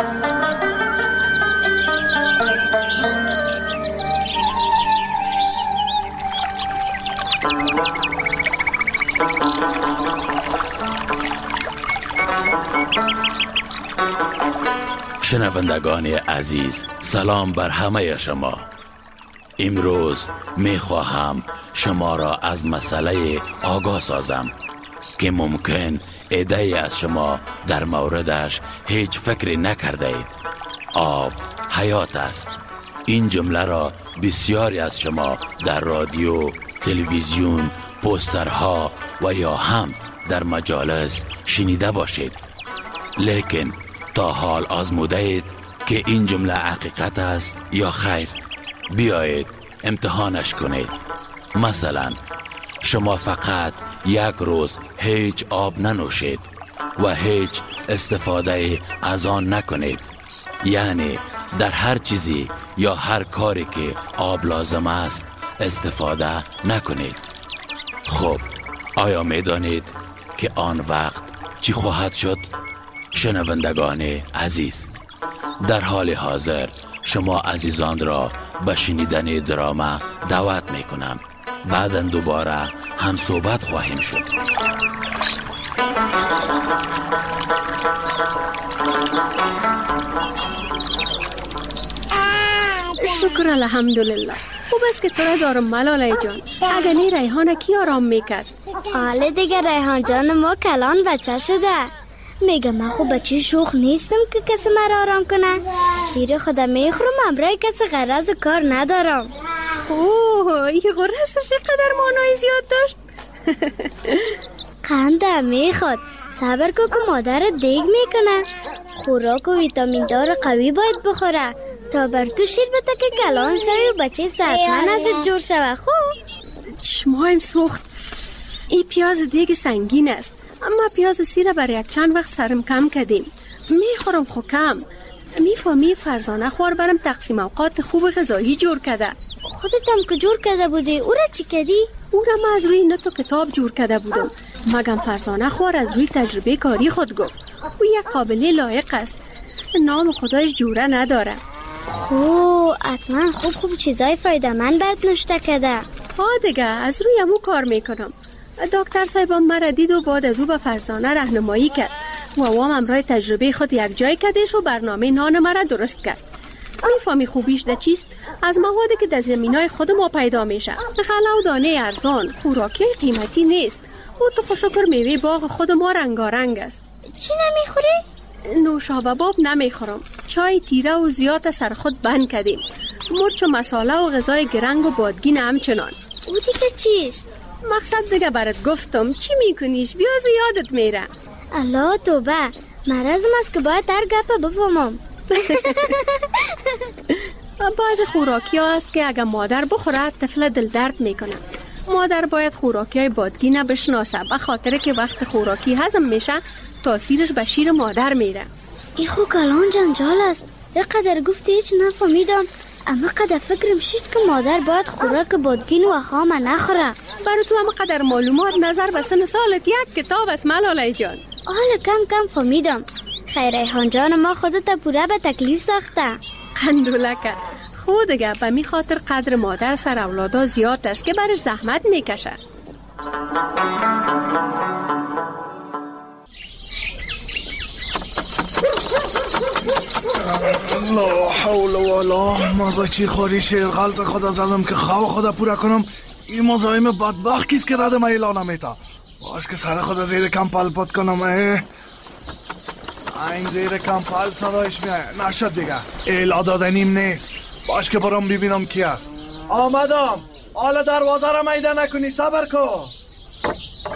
P: شنوندگان عزیز، سلام بر همه شما. امروز می خواهم شما را از مسئله آگاه سازم که ممکن ایده از شما در موردش هیچ فکری نکرده اید. آب حیات است. این جمله را بسیاری از شما در رادیو، تلویزیون، پوسترها و یا هم در مجالس شنیده باشید. لیکن تا حال آزموده اید که این جمله حقیقت است یا خیر؟ بیایید امتحانش کنید. مثلا شما فقط یک روز هیچ آب ننوشید و هیچ استفاده از آن نکنید، یعنی در هر چیزی یا هر کاری که آب لازم است استفاده نکنید. خب آیا می دانید که آن وقت چی خواهد شد؟ شنوندگان عزیز، در حال حاضر شما عزیزان را به شنیدن دراما دعوت می کنم. بعداً دوباره هم صحبت خواهیم شد.
Q: شکر الحمدلله. خوب است که تو را دارم ملاله جان. اگر نی ریحانه کی آرام میکرد؟
R: حالا دیگه ریحان جان ما کلان بچه شده. میگه من خوب بچه شوخ نیستم که کسی مرا آرام کنه. شیر خودم میخورم، امرای کسی غرض کار ندارم.
Q: اوه، این غرضش قدر مانای زیاد داشت.
R: قنده میخواد. صبر کو که مادر دیگ میکنه. خوراک و ویتامین دار قوی باید بخوره تا بر تو شیر بده که کلان شوی و بچه صحتمند ازت جور شوه. خوب
Q: چشمایم سوخت. این پیاز دیگ سنگین است، اما پیاز سیره برای یک چند وقت سرم کم کردیم. میخورم خو کم. میفهمی فرزانه خوار برم تقسیم اوقات خوب غذایی جور کرده.
R: خودت هم که جور کرده بودی، او را چی کردی؟
Q: او را من از روی نت و کتاب جور کرده بودم. مگم فرزانه خوار از روی تجربه کاری خود گفت. او یک قابلی لایق است، نام خدایش جوره نداره.
R: خو حتما خوب خوب چیزای فایده من برد نشته کرده.
Q: ها دیگه از روی امو کار میکنم. دکتر صاحبم مرا دید و بعد از او به فرزانه راهنمایی کرد و وام امرای تجربه خود یک جای کردش و برنامه نان مرا درست کرد. میفهمی خوبیش ده چیست؟ از موادی که در زمینای خود ما پیدا میشه. غله و دانه ارزان، خوراکی قیمتی نیست. و تو خوشکر میوه باغ خود ما رنگارنگ است.
R: چی نمیخوری؟
Q: نوشابه باب نمیخورم. چای تیره و زیاد سر خود بند کردیم. مرچ و مساله و غذای گرنگ و بادگین همچنان.
R: او دیگه چیست؟
Q: مقصد دیگه برات گفتم. چی میکنیش؟ بیاز و یادت میره.
R: الله توبه، مرزم است که باید در گپه بفهمم.
Q: بعض خوراکی ها است که اگر مادر بخوره طفل دل درد میکنه. مادر باید خوراکی های بادگی بشناسه، به خاطر که وقت خوراکی هضم میشه تاثیرش به شیر مادر میره.
R: ای خو کلان جنجال است. یقدر گفتی هیچ نفهمیدم، اما قدر فکرم شید که مادر باید خوراک بادگین و خام نخوره.
Q: برای تو اما قدر معلومات نظر به سن سالت یک کتاب است ملاله جان.
R: حالا کم کم فهمیدم. خیر ریحان جان ما خودت پوره به تکلیف ساخته.
Q: قندولکه خود دیگه به می خاطر قدر مادر سر اولادا زیاد است که برش زحمت میکشه.
S: لا حول ولا ما بچی خوری شیر غلط خدا زدم که خواه خدا پورا کنم. این مزایم بدبخت کیست که رد ما اعلان میتا؟ باش که سر خدا زیر کمپل پد کنم. اه این زیر کمپل صدایش میه نشد دیگه. اعلا دادنیم نیست. باش که برام ببینم کی است. آمدم. حالا دروازه را میده نکنی، صبر کن.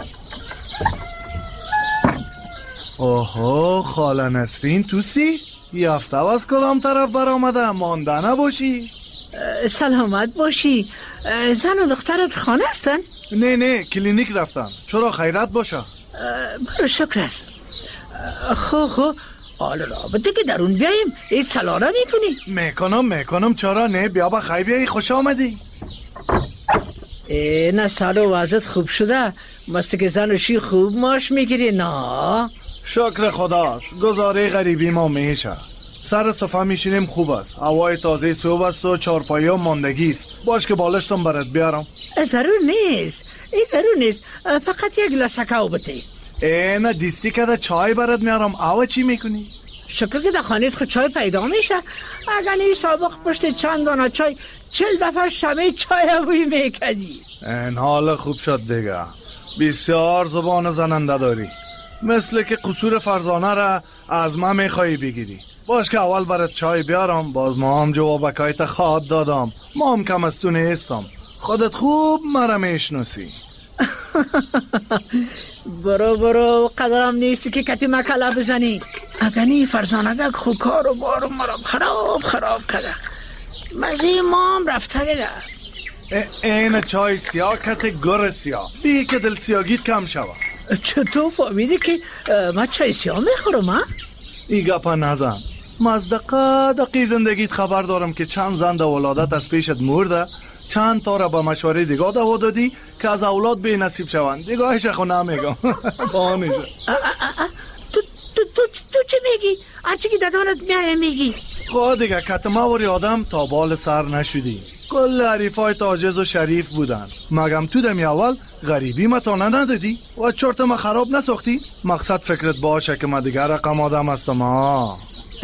S: اوهو خاله نسرین توسی؟ یه هفته از کدام طرف برآمده مانده نباشی؟
T: سلامت باشی. زن و دخترت خانه هستن؟
S: نه نه کلینیک رفتن. چرا خیرت باشه؟
T: برو شکر است. خو خو حالا رابطه که درون بیاییم این سلاره میکنی؟
S: میکنم میکنم چرا نه. بیا با خیلی بیایی خوش آمدی.
T: نه سال و وضعت خوب شده. مست که زن و شی خوب ماش میگیری نه؟
S: شکر خداست. گزاره غریبی ما میشه. سر صفحه میشینیم خوب است. هوای تازه صبح است و چارپایی و ماندگی است. باش که بالشتم برات بیارم.
T: ضرور نیست. این ضرور نیست. فقط یک گلاس کاو بده.
S: نه دیستی که ده چای برات میارم. آوا چی میکنی؟
T: شکر که در خانیت خود چای پیدا میشه. اگر این سابق پشت چند دانه چای چل دفعه شمه چای بوی میکدی.
S: این حال خوب شد دیگه. بسیار زبان زننده داری. مثل که قصور فرزانه را از ما میخوایی بگیری. باش که اول برات چای بیارم. باز ما هم جوابکایت خواد دادم. ما هم کم از تو نیستم. خودت خوب مرا میشناسی.
T: برو برو قدرم نیستی که کتی مکلا بزنی. اگر نی فرزانگک خود کار و بارو مرا خراب خراب کرده. مزه ما هم رفته دیگه.
S: این چای سیاه کت گر سیاه. بیه که دل سیاگیت کم شوه.
T: چطور فهمیدی که من چای سیاه میخورم ها؟
S: ای گپا نزن. من از دقیقه دقیق زندگیت خبر دارم که چند زن در ولادت از پیشت مرده. چند تا را با مشوره دیگاه دوا دادی که از اولاد به نصیب شوند. دیگاهش خو نمیگم. بانیشه
T: تو تو تو تو چی میگی؟ هرچی که دادانت میای میگی.
S: خود دیگه کتما وری آدم تا بال سر نشدی. کل حریفای تاجز و شریف بودن. مگم تو دمی اول غریبی ما تا ندادی و چرت ما خراب نساختی. مقصد فکرت باشه که ما دیگر رقم آدم هستم ها.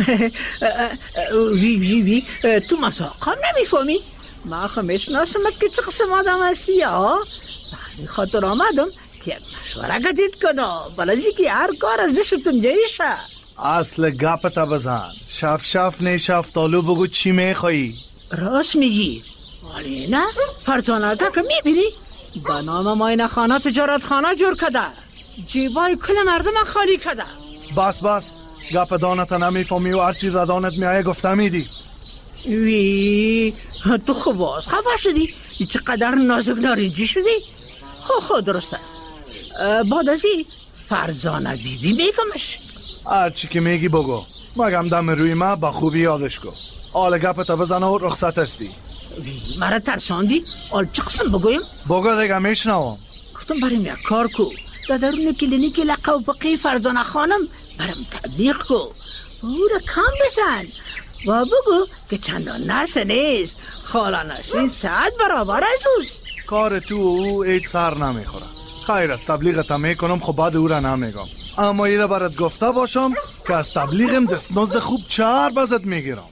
T: وی وی وی تو مساقا نمیفهمی؟ ما خمیشناسمت که چه قسم آدم هستی یا؟ بخی خاطر آمدم که یک مشوره گدید کنم بلازی که هر کار ازشتون جایشه.
S: اصل گپ تا بزن. شف شف نه شفتالو بگو چی میخوایی؟
T: راست میگی. ولی نه فرزانه که میبینی به نام ماینه خانه تجارت خانه جور کده. جیبای کل مردم خالی کده.
S: بس بس گپ دانت نمیفهمی و هر چیز دانت میایه گفته میدی.
T: وی تو خوب باز خفه شدی. چقدر نازک نارنجی شدی. خو خو درست است. بعد از این فرزانه بیبی میگمش.
S: هرچی که میگی بگو. مگم دم روی ما با خوبی یادش کن. آل گپ تا بزنه و رخصت هستی.
T: وی مرا ترساندی. آل چه قسم بگویم؟
S: بگو دیگه میشنوم.
T: گفتم بریم یک کار کو. در درون کلینیک لقب بقی فرزانه خانم برم تبلیغ کو. او را کم بزن و بگو که چندان نرسه نیست. خالا نسرین ساعت برابر از اوست.
S: کار تو او ایت سر نمیخوره. خیر از تبلیغت میکنم خب بعد او را نمیگم. اما ایره برات گفته باشم که از تبلیغم دستمزد خوب چهار بازت میگیرم.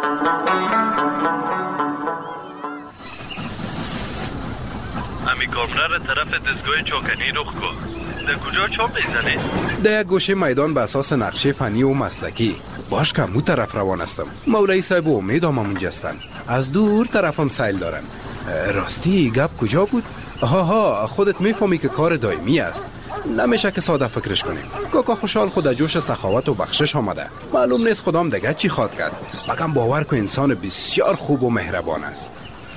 U: امی کارفرر طرف دستگاه چاکنی رخ کن. در کجا چاپ میزنی؟
V: در یک گوشه میدان به اساس نقشه فنی و مسلکی. باش که مو طرف روان هستم. مولایی صاحب و امید هم همونجا هستن. از دور طرفم سیل دارن. راستی گپ کجا بود؟ ها ها خودت میفهمی که کار دائمی است. نمیشه که ساده فکرش کنیم. کاکا خوشحال خود جوش سخاوت و بخشش آمده. معلوم نیست خدام دیگه چی خواد کرد. مگم باور که انسان بسیار خوب و مهربان است.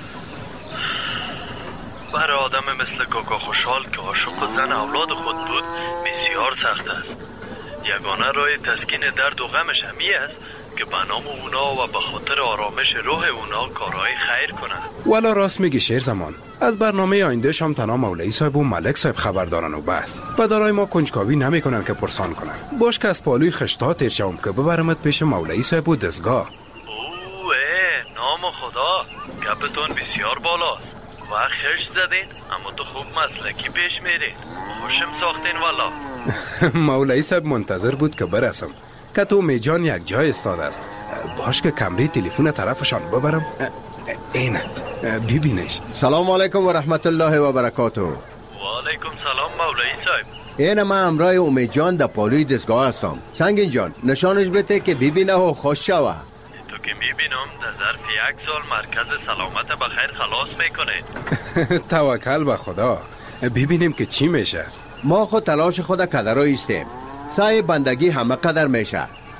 U: برای آدم مثل کاکا خوشحال که عاشق زن اولاد خود بود بسیار سخت است. یگانه راه تسکین درد و غمش همی است که به نام اونا و به خاطر آرامش روح اونا کارهای خیر کنند.
V: والا راست میگی شیر زمان. از برنامه آینده شام تنها مولایی صاحب و ملک صاحب خبر دارن و بس. و دارای ما کنجکاوی نمیکنن که پرسان کنن. باش که از پالوی خشتا تیر شوم که ببرمت پیش مولایی صاحب و دستگاه.
U: اوه نام خدا گپتون بسیار بالاست. و خرش زدین اما تو خوب مسلکی پیش میرین. خوشم ساختین والا.
V: مولایی صاحب منتظر بود که برسم. که تو میجان یک جای استاده است. باش که کمری تلفن طرفشان ببرم. اینه ببینش.
W: سلام علیکم و رحمت الله و برکاته.
U: و علیکم سلام مولایی صاحب.
W: اینه من امرای امید جان در پالوی دستگاه هستم. سنگین جان نشانش بده که ببینه و خوش شوه.
U: تو که میبینم در ظرف یک سال مرکز سلامت بخیر خلاص میکنید.
V: توکل به خدا. ببینیم که چی میشه.
W: ما خود تلاش خود کدر رو ایستیم. سعی بندگی همه قدر میشه.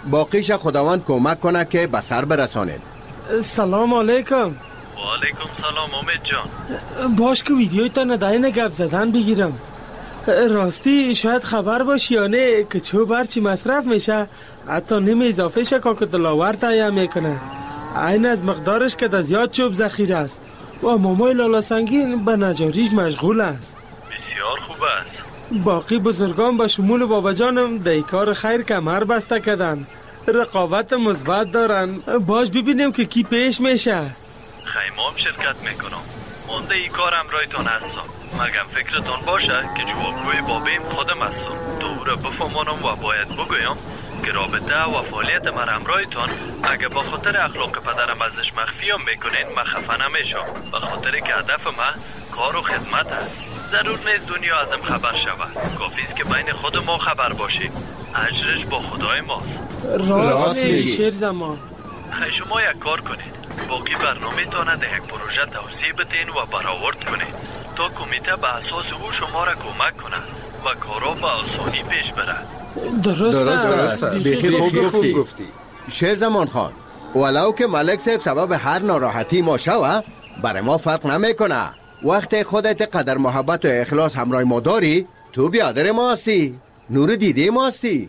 W: باقیش خداوند کمک کنه که به سر برسانید.
L: سلام علیکم.
U: و علیکم سلام امید جان.
L: باش که ویدیوی تا نداین گپ زدن بگیرم. راستی شاید خبر باشی یا نه که چه برچی مصرف میشه حتی نیم اضافه شکا که دلاور تایه میکنه. این از مقدارش که در زیاد چوب ذخیره است و مامای لالا سنگین به نجاریش مشغول است.
U: بسیار خوب است.
L: باقی بزرگان به شمول بابا جانم در کار خیر کمر بسته کردن، رقابت مثبت دارن. باش ببینیم که کی پیش میشه.
U: خیمام شرکت میکنم. مانده ای کار امرایتان هستم. مگم فکرتان باشه که جوابگوی بابیم خودم هستم. دوره بفهمانم و باید بگویم که رابطه و فعالیت من امرایتان اگه با خاطر اخلاق پدرم ازش مخفیم میکنین من خفه نمیشم. به خاطر که هدف من کار و خدمت هست. ضرور نیست دنیا ازم خبر شود. کافیست که بین خود ما خبر باشی. اجرش با خدای ماست.
L: راست میگی شیر زمان.
U: خیلی شما یک کار کنید. باقی برنامه تانه ده یک پروژه توسیع بتین و برآورد کنید تا کمیته به اساس او شما را کمک کنه و کارا به آسانی پیش بره.
L: درست
W: است. بیخی خوب گفتی. شیر زمان خان، ولو که ملک صاحب سبب هر ناراحتی ما شوه برای ما فرق نمیکنه. وقتی خودت قدر محبت و اخلاص همراه ما داری تو بیادر ما هستی، نور دیده ما هستی.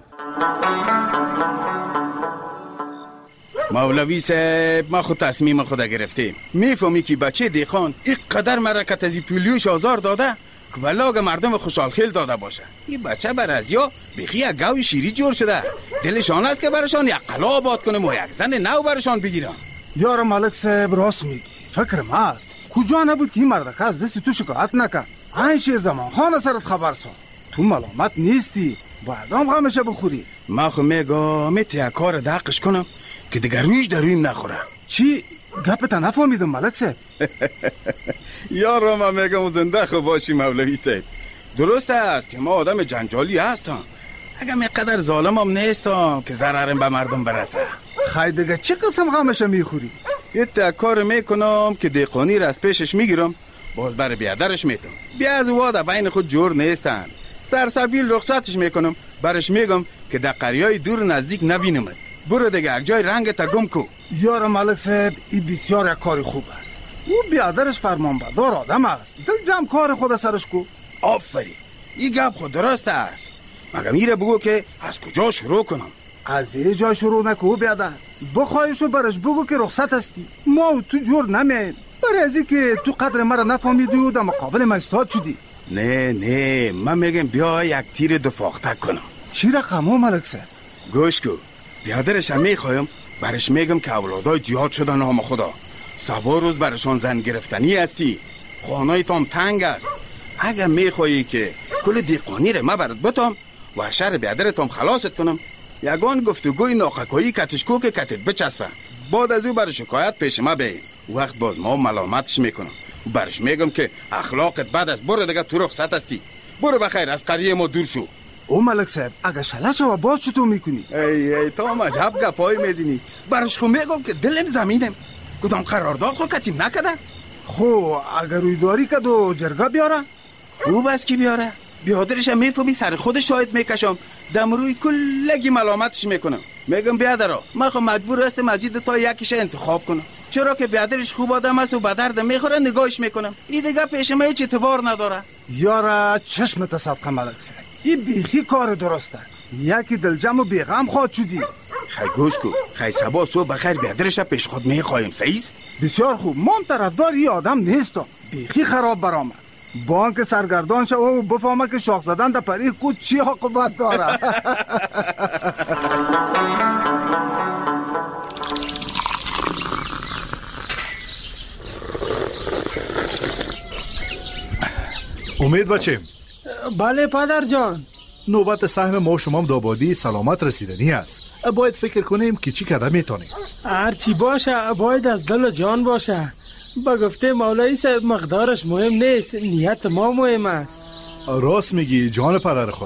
A: مولوی صاحب ما خود تصمیم خود گرفتیم. میفهمی که بچه دیخان این قدر مرکت از پولیوش آزار داده که ولاگ مردم خوشحال خیل داده باشه. این بچه بر از یا بیخی یک گاوی شیری جور شده. دلشان است که برشان یک قلا آباد کنم و یک زن نو برشان بگیرم.
S: یار ملک صاحب راست میگی. فکر ما است کجا نبود که این مردکه از دست تو شکایت نکن. این شیر زمان خان سرت خبر سان. تو ملامت نیستی، باید هم غمشه بخوری.
A: ما خو میگم میت یک کار دقش کنم که دیگر رویش در رویم نخوره.
S: چی؟ گپتا نفهمیدم ملک صاحب.
A: یارو ما میگم زنده خو باشی مولوی صاحب. درست است که ما آدم جنجالی هستم، اگه میقدر ظالم هم نیستم که ضررم به مردم برسه.
S: خیلی دیگه چه قسم غمشه میخوری؟
A: یه کار میکنم که دیقانی را از پیشش میگیرم، باز بر بیادرش میتم. بیا از وادا بین خود جور نیستن. سرسبیل رخصتش میکنم، برش میگم که در قریای دور نزدیک نبینمت. برو دیگه یک جای رنگ تا گم کو.
S: یار ملک صاحب این بسیار یک کار خوب است. او بیادرش فرمانبردار آدم است. دل جمع کار خود سرش کو.
A: آفرین، این گپ خود درست است. مگه میره بگو که از کجا شروع کنم؟
S: از یه جا شروع نکو بیادر. بخواهیشو برش بگو که رخصت هستی. ما و تو جور نمیم. برای ازی که تو قدر مرا نفهمیدی و در مقابل ما استاد شدی.
A: نه نه من میگم بیا یک تیر دفاختک کنم.
S: چی رقم ها ملک صاحب؟
A: گوش کو، بیادرش هم میخوایم برش میگم که اولادای دیاد شدن نام خدا. سبا روز برشان زن گرفتنی هستی. خانای تام تنگ است. اگر میخوایی که کل دیقانی رو ما برد بتام و شر بیادرتام خلاصت کنم، یگان گفتگوی ناخکایی کتشکو که کتت بچسبه. بعد از او برش شکایت پیش ما بیم. وقت باز ما ملامتش میکنم. برش میگم که اخلاقت بد است، برو دیگه تو رخصت هستی. برو بخیر از قریه ما دور شو.
S: او ملک صاحب اگه شلش و باز چطور میکنی؟
A: ای ای تو هم عجب گپای میزنی. برش خو میگم که دلم زمینم. کدام قرارداد خو کتیم نکده؟
S: خو اگر روی داری کد و جرگه بیاره؟
A: خوب است که بیاره. بیادرش هم میفهمی سر خودش شاید میکشم. دم روی کلگی ملامتش میکنم. میگم بیادرها من خو مجبور هستم مزید تا یکیش انتخاب کنم، چرا که بیادرش خوب آدم است و به درد میخوره نگاهش میکنم. این دیگه پیش ما هیچ اعتبار نداره.
S: یارا چشمت صدقه ملک صاحب، این بیخی کار درسته. یکی دلجم و بیغم خواد شدی.
A: خیلی گوش کو، خیلی سبا صبح بخیر بیادرش پیش خود میخوایم. سعیز
S: بسیار خوب. ما هم طرفدار این آدم نیستم. بیخی خراب برآمد. بانک سرگردان شو و بفهمه که شاخ زدن در پری کود چی عاقبت داره.
B: امید بچیم.
L: بله پدر جان.
B: نوبت سهم ما شما دابادی سلامت رسیدنی است. باید فکر کنیم که چی کده میتونیم.
L: هر چی باشه باید از دل و جان باشه. با گفته مولایی صاحب مقدارش مهم نیست، نیت ما مهم است.
B: راست میگی جان پدر خود.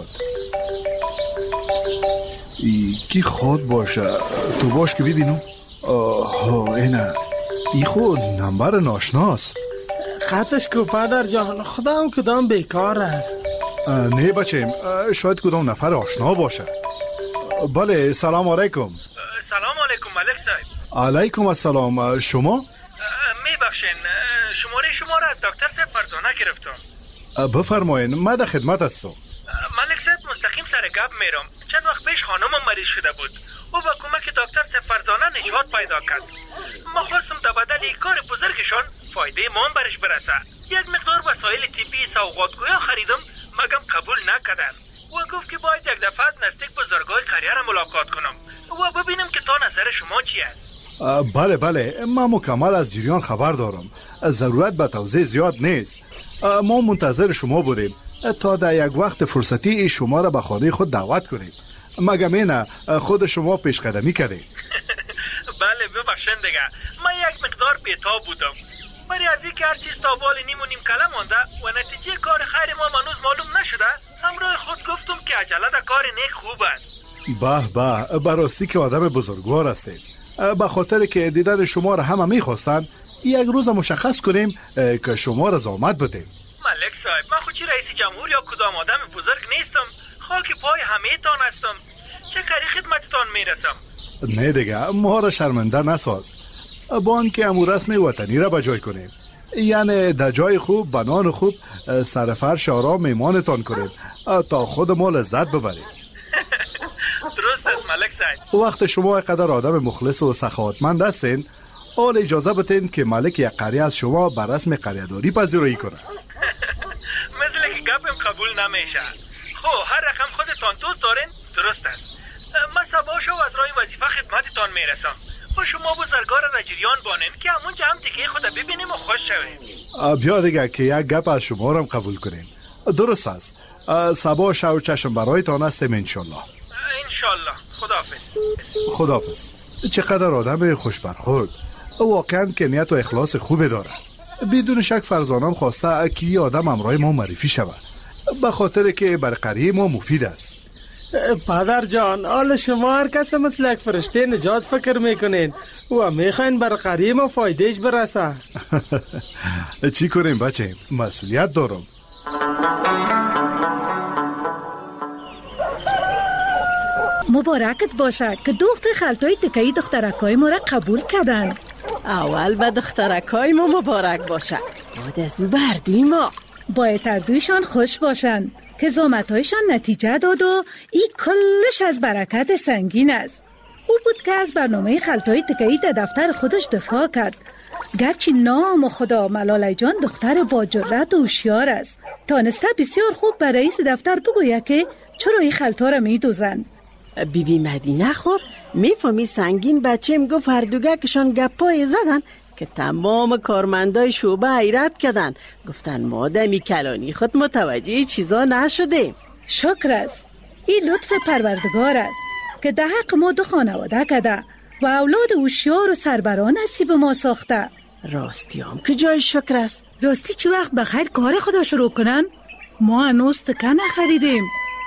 B: ای کی خود باشه تو باش که ببینم. آها اینه ای خود نمبر ناشناست.
L: خطش کو پدر جان، خودم کدام بیکار است.
B: نه بچیم، شاید کدام نفر آشنا باشه. بله سلام علیکم.
U: سلام علیکم ملک صاحب.
B: علیکم السلام. شما؟
U: میبخشین شماره شما را از دکتر صاحب فرزانه گرفتم.
B: بفرمایین من در خدمت هستم.
U: ملک صاحب مستقیم سر گپ میرم. چند وقت پیش خانمم مریض شده بود. او با کمک دکتر صاحب فرزانه نجات پیدا کرد. ما خواستم در بدل این کار بزرگشان فایده ما برش برسه. یک مقدار وسایل طبی سوغاتگویا خریدم مگم قبول نکردن و گفت که باید یک دفعه نزدیک بزرگای قریه را ملاقات کنم و ببینم که تا نظر شما چی است.
B: بله بله من مکمل از جریان خبر دارم. ضرورت به توضیح زیاد نیست. ما منتظر شما بودیم تا در یک وقت فرصتی شما را به خانه خود دعوت کنیم. مگم اینه خود شما پیش قدمی کردید.
U: بله ببخشین دیگه من یک مقدار بی‌تاب بودم. برای از اینکه هر چیز تا بال نیم و نیم کله مانده و نتیجه کار خیر ما منوز معلوم نشده همراه خود گفتم که عجله در کار نیک خوب است.
B: به به براستی که آدم بزرگوار هستید. به خاطر که دیدن شما را همه میخواستن یک روز مشخص کنیم که شما را زحمت بدیم.
U: ملک صاحب من خود چی رئیس جمهور یا کدام آدم بزرگ نیستم. خاک پای همه تان هستم. چه کاری خدمتتان میرسم.
B: نه دیگه ما را شرمنده نساز. با آنکه امو رسم وطنی را بجای کنیم، یعنی در جای خوب بنان خوب سر فرش آرام میمانتان کنیم تا خود ما لذت ببریم.
U: درست است ملک صاحب.
B: وقت شما قدر آدم مخلص و سخاوتمند هستین حال اجازه بتین که ملک یک قریه از شما بر رسم قریه‌داری پذیرایی کنه.
U: مثل که گپم قبول نمیشه. خب هر رقم خودتان دوست دارین درست است. من صباح و از راه وظیفه خدمتتان میرسم. و شما بزرگار را جریان بانین که همونجا هم تیکه خود ببینیم و خوش شویم.
B: بیا دیگه که یک گپ از شما را هم قبول کنیم. درست است. صباح شو چشم برایتان هستیم انشالله.
U: انشالله. خداحافظ.
B: خداحافظ. چقدر آدم خوش برخورد. واقعا که نیت و اخلاص خوبی داره. بدون شک فرزانم خواسته که این آدم همراه ما معرفی شود به خاطر که بر قریه ما مفید است.
L: پدر جان حال شما هر کس مثل یک فرشته نجات فکر میکنین و میخواین بر قریه ما فایدهش برسه.
B: چی کنیم بچه مسئولیت دارم.
D: مبارکت باشه که دختر خلطای تکهی دخترکای ما را قبول کردن.
E: اول به دخترکای ما مبارک باشه بعد از او بردوی ما.
D: باید تردویشان خوش باشن که زحمت‌هایشان نتیجه داد و این کلش از برکت سنگین است. او بود که از برنامه خلطای تکهی در دفتر خودش دفاع کرد. گرچه نام خدا ملاله جان دختر با جرأت و هوشیار است تانسته بسیار خوب به رئیس دفتر بگوید که چرا این خلطا را میدوزن.
E: بی بی مدینه خور میفهمی سنگین بچه گفت هر دوگکشان گپای زدن که تمام کارمندای شعبه حیرت کردن گفتن ما دمی کلانی خود متوجه چیزا نشده.
D: شکر است. این لطف پروردگار است که در حق ما دو خانواده کده و اولاد هوشیار و سربران نصیب ما ساخته.
E: راستی هم که جای شکر است.
D: راستی چه وقت بخیر کار خدا شروع کنن؟ ما هنوز تکه نخریدیم.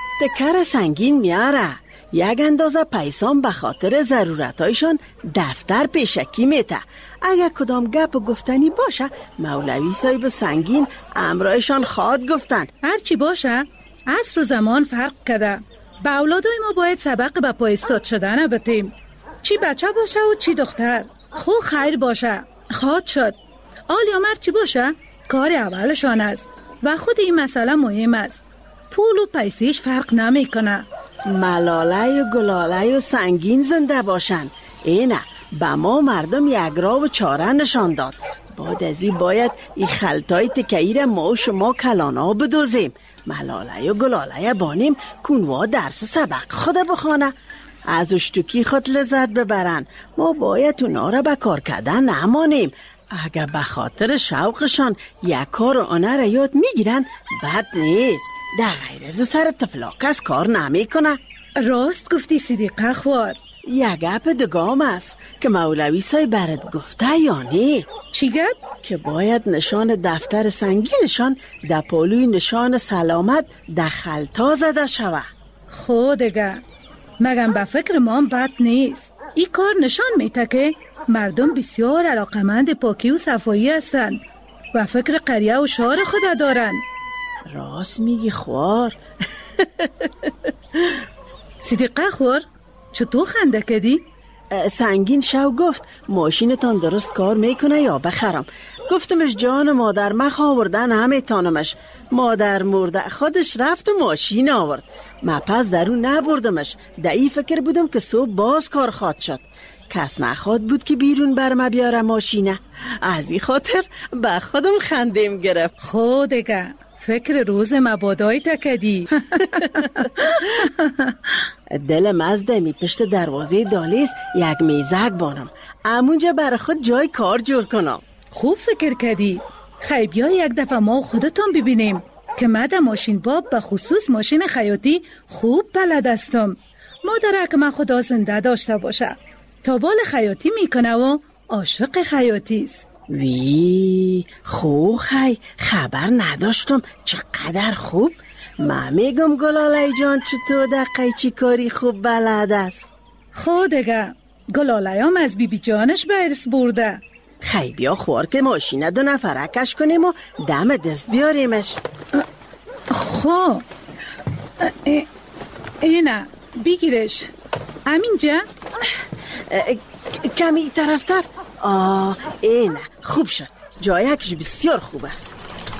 E: تکه سنگین میاره. یک اندازه پیسان به خاطر ضرورتایشان دفتر پیشکی میته. اگر کدام گپ گفتنی باشه مولوی صاحب سنگین امرایشان خواد گفتن.
D: هرچی باشه عصر و زمان فرق کرده. به اولادای ما باید سبق به پای استاد شدن بتیم. چی بچه باشه و چی دختر خو خیر باشه خواد شد. آل یا مرد چی باشه کار اولشان است و خود این مسئله مهم است. پول و پیسیش فرق نمی کنه.
E: ملاله و گلاله و سنگین زنده باشن. اینه به ما مردم یک راه و چاره نشان داد. بعد از این باید این خلطای تکهی را ما و شما کلانا بدوزیم. ملاله و گلاله بانیم کنوا درس سبق خود بخوانه از اشتوکی خود لذت ببرن. ما باید اونا را به کار کردن نمانیم. اگر به خاطر شوقشان یک کار و آنه را یاد میگیرن بد نیست. در غیر از سر تفلاک از کار نمی کنه.
D: راست گفتی صدیقه خوار.
E: یک گپ دگام است که مولوی صاحب برات گفته یا نه؟
D: چی گپ؟
E: که باید نشان دفتر سنگینشان در پالوی نشان سلامت در خلطا زده شوه.
D: خودگه مگم به فکر ما هم بد نیست. این کار نشان میده که مردم بسیار علاقمند پاکی و صفایی هستند و فکر قریه و شهر خود دارن.
E: راست میگی خوار.
D: صدیقه خور چطور خنده کردی؟
E: سنگین شو گفت ماشینتان درست کار میکنه یا بخرم. گفتمش جان مادر مخ آوردن همه تانمش. مادر مرده خودش رفت و ماشین آورد. من پس در اون نبردمش. دعی فکر بودم که صبح باز کار خواد شد. کس نخواد بود که بیرون برم بیاره ماشینه. از این خاطر به خودم خندیم گرفت.
D: خودگه فکر روز مبادای تکدی.
E: دلم از دمی پشت دروازه دالیس یک میزک بانم. امونجا برای خود جای کار جور کنم.
D: خوب فکر کردی. خیلی بیا یک دفعه ما خودتون ببینیم که من ماشین باب به خصوص ماشین خیاطی خوب بلد هستم. مادرک من خدا زنده داشته باشه. تا بال خیاطی میکنه و عاشق خیاطی است.
E: وی خو خی خبر نداشتم. چقدر خوب. من میگم گلاله جان چطور در قیچی کاری خوب بلد است.
D: خودگه گلاله هم از بی بی جانش به ارث برده.
E: خی بیا خوار که ماشینه دو نفره کش کنیم و دم دست بیاریمش.
D: خب اینه بگیرش. امینجا
E: کمی طرفتر. آه اینه خوب شد. جایکش بسیار خوب است.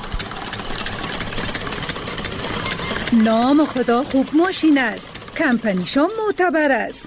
D: نام خدا خوب ماشین است. کمپنیشون معتبر است.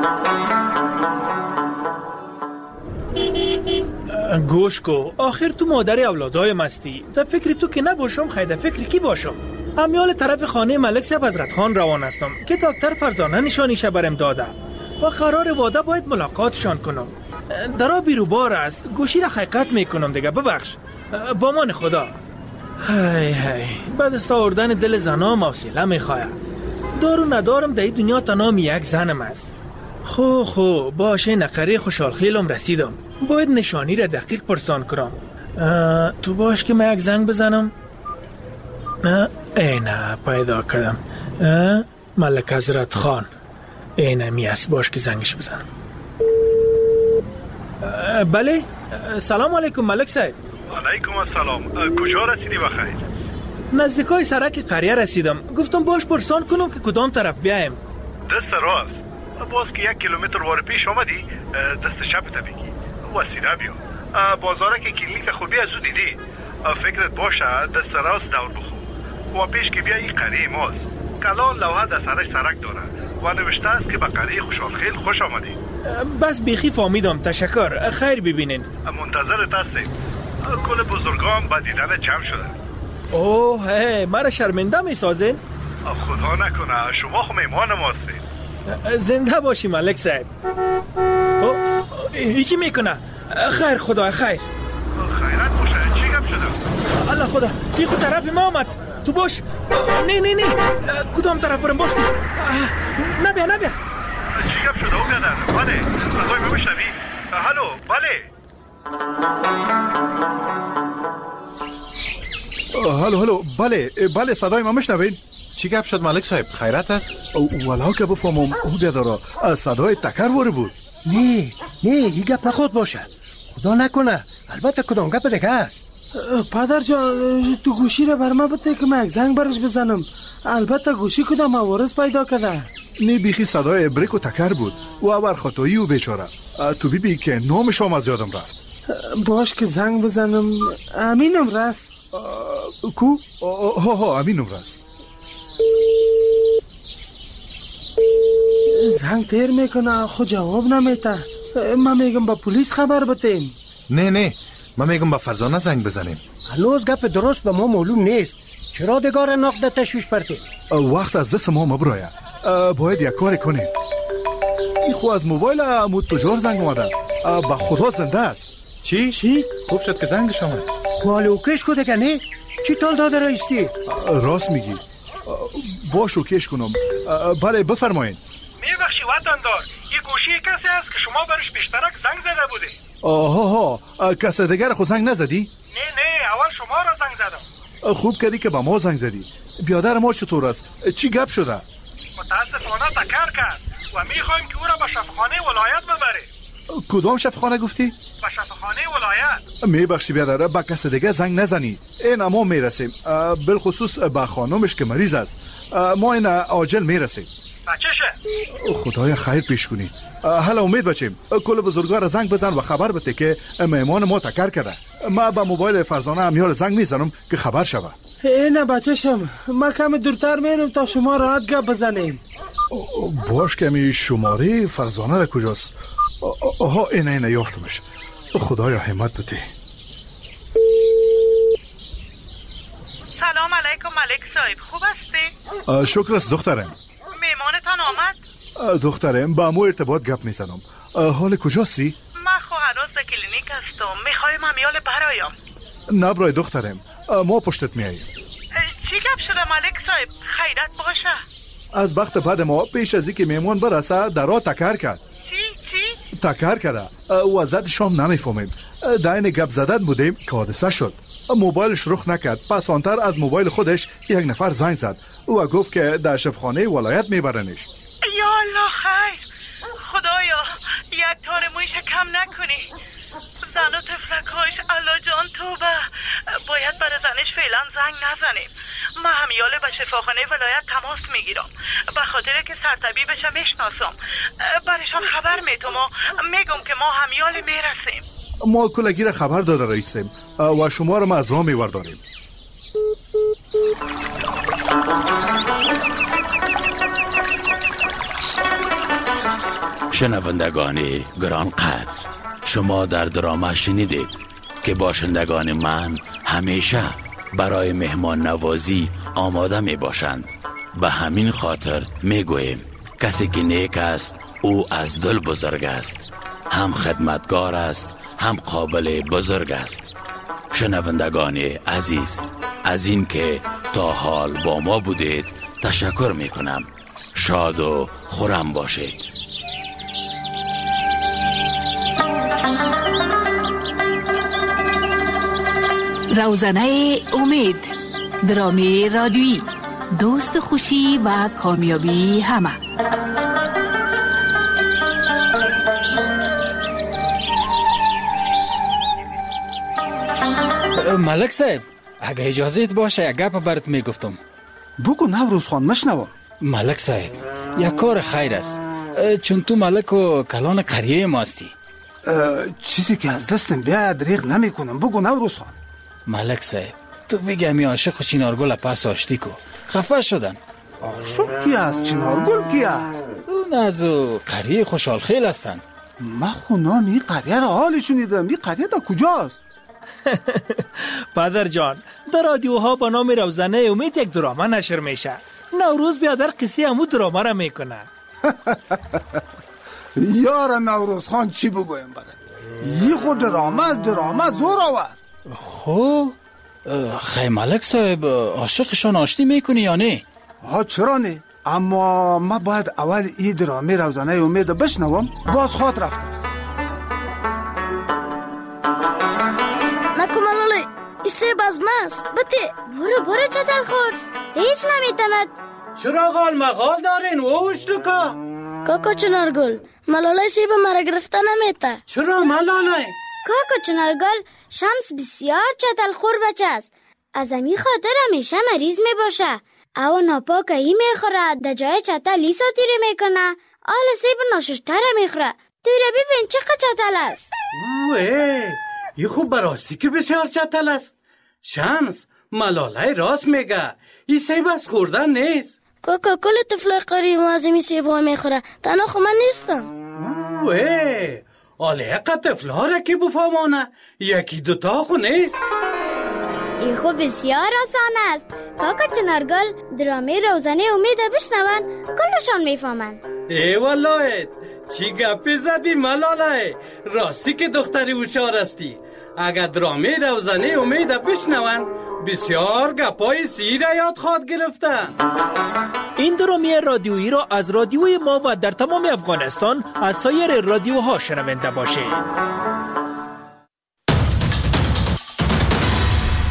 F: گوش کو آخر تو مادر اولادای مستی. در فکر تو که نباشم خیلی فکر کی باشم. امیال طرف خانه ملک صاحب حضرت خان روان هستم که دکتر فرزانه نشانیش برم داده و قرار واده باید ملاقاتشان کنم. درا بیروبار است. گوشی را حقیقت میکنم دیگه. ببخش. با من خدا. هی هی بعد است آوردن دل زنا موصله میخواه. دارو ندارم در دنیا تنام یک زنم است. خو خو باشه نقره خوشحال خیلم رسیدم. باید نشانی را دقیق پرسان کنم. تو باش که من یک زنگ بزنم. اینه پیدا کردم. ملک حضرت خان. اینه می است. باش که زنگش بزنم. بله سلام علیکم ملک صاحب.
U: علیکم السلام. کجا رسیدی بخیر؟
F: نزدیکای سرک قریه رسیدم. گفتم باش پرسان کنم که کدام طرف بیایم.
U: دست راست. باز که یک کیلومتر وار پیش آمدی دست چپ تا بگی وسیله بیا. بازاره که کلینیک خوبی از او دیدی. فکرت باشه دست راست دور بخو و پیش که بیا این قریه ماست. کلان لوحه در سرش سرک داره و نوشته است که به قریه خوشحال خیل خوش آمدی.
F: بس بیخی فامیدم. تشکر. خیر ببینین.
U: منتظرت هستیم. کل بزرگان با دیدن جمع شدن.
F: اوه هی مرا شرمنده می سازین.
U: خدا نکنه شما خو میمان ما هستین.
F: زنده باشی ملک صاحب. هیچی میکنه. خیر خدا خیر.
U: خیرت باشه. چی گپ شده؟
F: الله خدا بی خود طرف ما آمد. تو باش. نه نه نه کدام طرف برم باش تو. نبیا نبیا.
U: چی گپ شده او بیادر؟ بله صدای من بشنوی؟ هلو بله.
B: هلو هلو بله بله صدای ما میشنوین؟
G: چی گپ شد ملک صاحب؟ خیرت است؟
B: ولا که بفهمم او بیادارا صدای تکر واره بود.
H: نه نه این گپ نخود باشه. خدا نکنه. البته کدام گپ دیگه است.
X: پدر جان تو گوشی را بر من بده که من یک زنگ برش بزنم. البته گوشی کدام عوارض پیدا کرده.
B: نه بیخی صدای بریک و تکر بود و ور خطایی و بیچاره. تو بی بی که نامش هم از یادم رفت.
X: باش که زنگ بزنم. امینم رست.
B: کو؟ ها ها امینم رست.
X: زنگ تیر میکنه خود جواب نمیته. من میگم با پلیس خبر بتیم.
G: نه نه من میگم با فرزانه زنگ بزنیم.
H: هنوز گپ درست به ما معلوم نیست. چرا دگار نقد تشویش پرتیم؟
B: وقت از دست ما مبرایه. باید یک کاری کنیم. این خو از موبایل امو تجار زنگ اومده. با خدا زنده است.
G: چی؟
X: چی؟
G: خوب شد که زنگش آمد.
H: خواله اوکش کده که نه؟ چی تال داده رایستی؟
B: راست میگی. باش اوکش کنم. بله بفرمایین.
U: میبخشی وطندار این گوشی کسی است که شما برش بیشترک زنگ زده بوده.
B: آها ها کسی دیگر خود زنگ نزدی؟
U: نه نه اول شما را زنگ زدم.
B: خوب کردی که با ما زنگ زدی. بیادر ما چطور است؟ چی گپ شده؟
U: متاسفانه تکر کرد و میخوایم که او را به شفاخانه ولایت ببریم.
B: کدام شفاخانه گفتی؟
U: به شفاخانه ولایت.
B: میبخشی بیادر با کسی دیگه زنگ نزنی. این ما میرسیم. بالخصوص با خانمش که مریض است. ما این عاجل میرسیم.
U: بچه باشه.
B: خدایا خیر پیش کنی. حالا امید بچیم کل بزرگوار زنگ بزن و خبر بده که مهمان ما تکر کرده. ما با موبایل فرزانه امیال زنگ میزنم که خبر شوه.
X: نه بچه‌شم، ما کم دورتر میرم تا شما راحت گپ بزنیم.
B: باش کمی شماره فرزانه را کجاست؟ آها اینه اینه یافتمش. خدایا همت بده.
I: سلام علیکم ملک صاحب، خوب هستی؟
B: شکر است دخترم.
I: میمانتان آمد؟
B: دخترم با مو ارتباط گپ میزنم. حال کجاستی؟
I: من خو هنوز در کلینیک هستم، میخوایم امیال برایم.
B: نبرای دخترم، ما پشتت میاییم.
I: چی گپ شده ملک صاحب؟ خیرت باشه.
B: از بخت بعد ما پیش از اینکه میمون برسه درا تکر کرد.
I: چی چی؟
B: تکر کرده و زد شام نمیفهمیم. داین گپ زدن بودیم که حادثه شد. موبایلش رخ نکرد. پس آنتر از موبایل خودش یک نفر زنگ زد و گفت که در شفاخانه ولایت میبرنش.
I: یا الله خیر. خدایا یک تار مویش کم نکنی. زن و تفلکاش الله جان توبه. باید برای زنش فعلا زنگ نزنیم. ما همیاله به شفاخانه ولایت تماس میگیرم به خاطر که سرطبیبش میشناسم. برشان خبر میتم و میگم که ما همیاله میرسیم.
B: ما کلگیر خبر داده رئیسیم و شما را ما از راه میورداریم.
P: شنوندگان گران قدر، شما در دراما شنیدید که باشندگان من همیشه برای مهمان نوازی آماده می باشند. به همین خاطر می گوییم کسی که نیک است او از دل بزرگ است، هم خدمتگار است هم قابل بزرگ است. شنوندگان عزیز، از این که تا حال با ما بودید تشکر می کنم. شاد و خرم باشید.
O: روزنه امید، درامی رادیویی، دوست خوشی و کامیابی همه.
L: ملک صاحب اگه اجازت باشه یک گپ برات میگفتم.
S: بگو نوروز خان مشنوم.
L: ملک صاحب یک کار خیر است، چون تو ملک و کلان قریه ما هستی.
S: چیزی که از دستم بیاید دریغ نمی کنم. بگو نوروز خان.
L: ملک صاحب تو بگه می عاشق چینارگل پس آشتی کو خفه شدن.
S: عاشق کی است؟ چینارگل کی است؟
L: اون از قریه خوشحال خیل هستن.
S: من خونام این قریه را حال شنیدم. این قریه دا کجاست؟
F: پدر جان در رادیوها با نام روزنه امید یک دراما نشر میشه. نوروز بیادر قصه همو دراما را میکنه.
S: یار نوروز خان چی بگویم برد؟ یه خود دراما از دراما زور آورد.
L: خب خیلی ملک صاحب عاشقشان آشتی میکنی یا نه؟
S: ها چرا نه؟ اما ما باید اول این درامی روزنه امید بشنوم. باز خواد رفتم.
R: نکو ملاله این سیب از ماست. بته برو برو چتل خور. هیچ نمیتند.
H: چرا غال مغال دارین ووش لکا؟
R: کاکا چنارگل ملاله سیب مرا گرفته نمیته.
H: چرا ملاله؟
R: کاکا چنارگل شمس بسیار چتل خور بچه است. از امی خاطر همیشه مریض می باشه. او ناپاکه ای می خوره. در جای چتل ای ساتیره می کنه. آل سیب ناششتره می خوره. توی را ببین چقدر چتل است.
H: اوه ای خوب براستی که بسیار چتل است. شمس ملاله راست میگه. این سیب از خوردن نیست.
R: کاکا کل طفلای قریب از امی سیب ها می خوره. تنها خو من نیستم.
H: اوه آله اقا طفلها را که بفهمانه. یکی دوتا خو نیست.
R: این خو بسیار آسان است. کاکا چنارگل درامی روزنه امید بشنون کلشان میفهمن.
H: ای والله چی گپی زدی ملاله؟ راستی که دختری هوشیار هستی. اگر درامی روزنه امید بشنون بسیار گپای سیر یاد خواد گرفتن.
F: این درامی رادیویی را از رادیوی ما و در تمام افغانستان از سایر رادیوها شنونده باشید.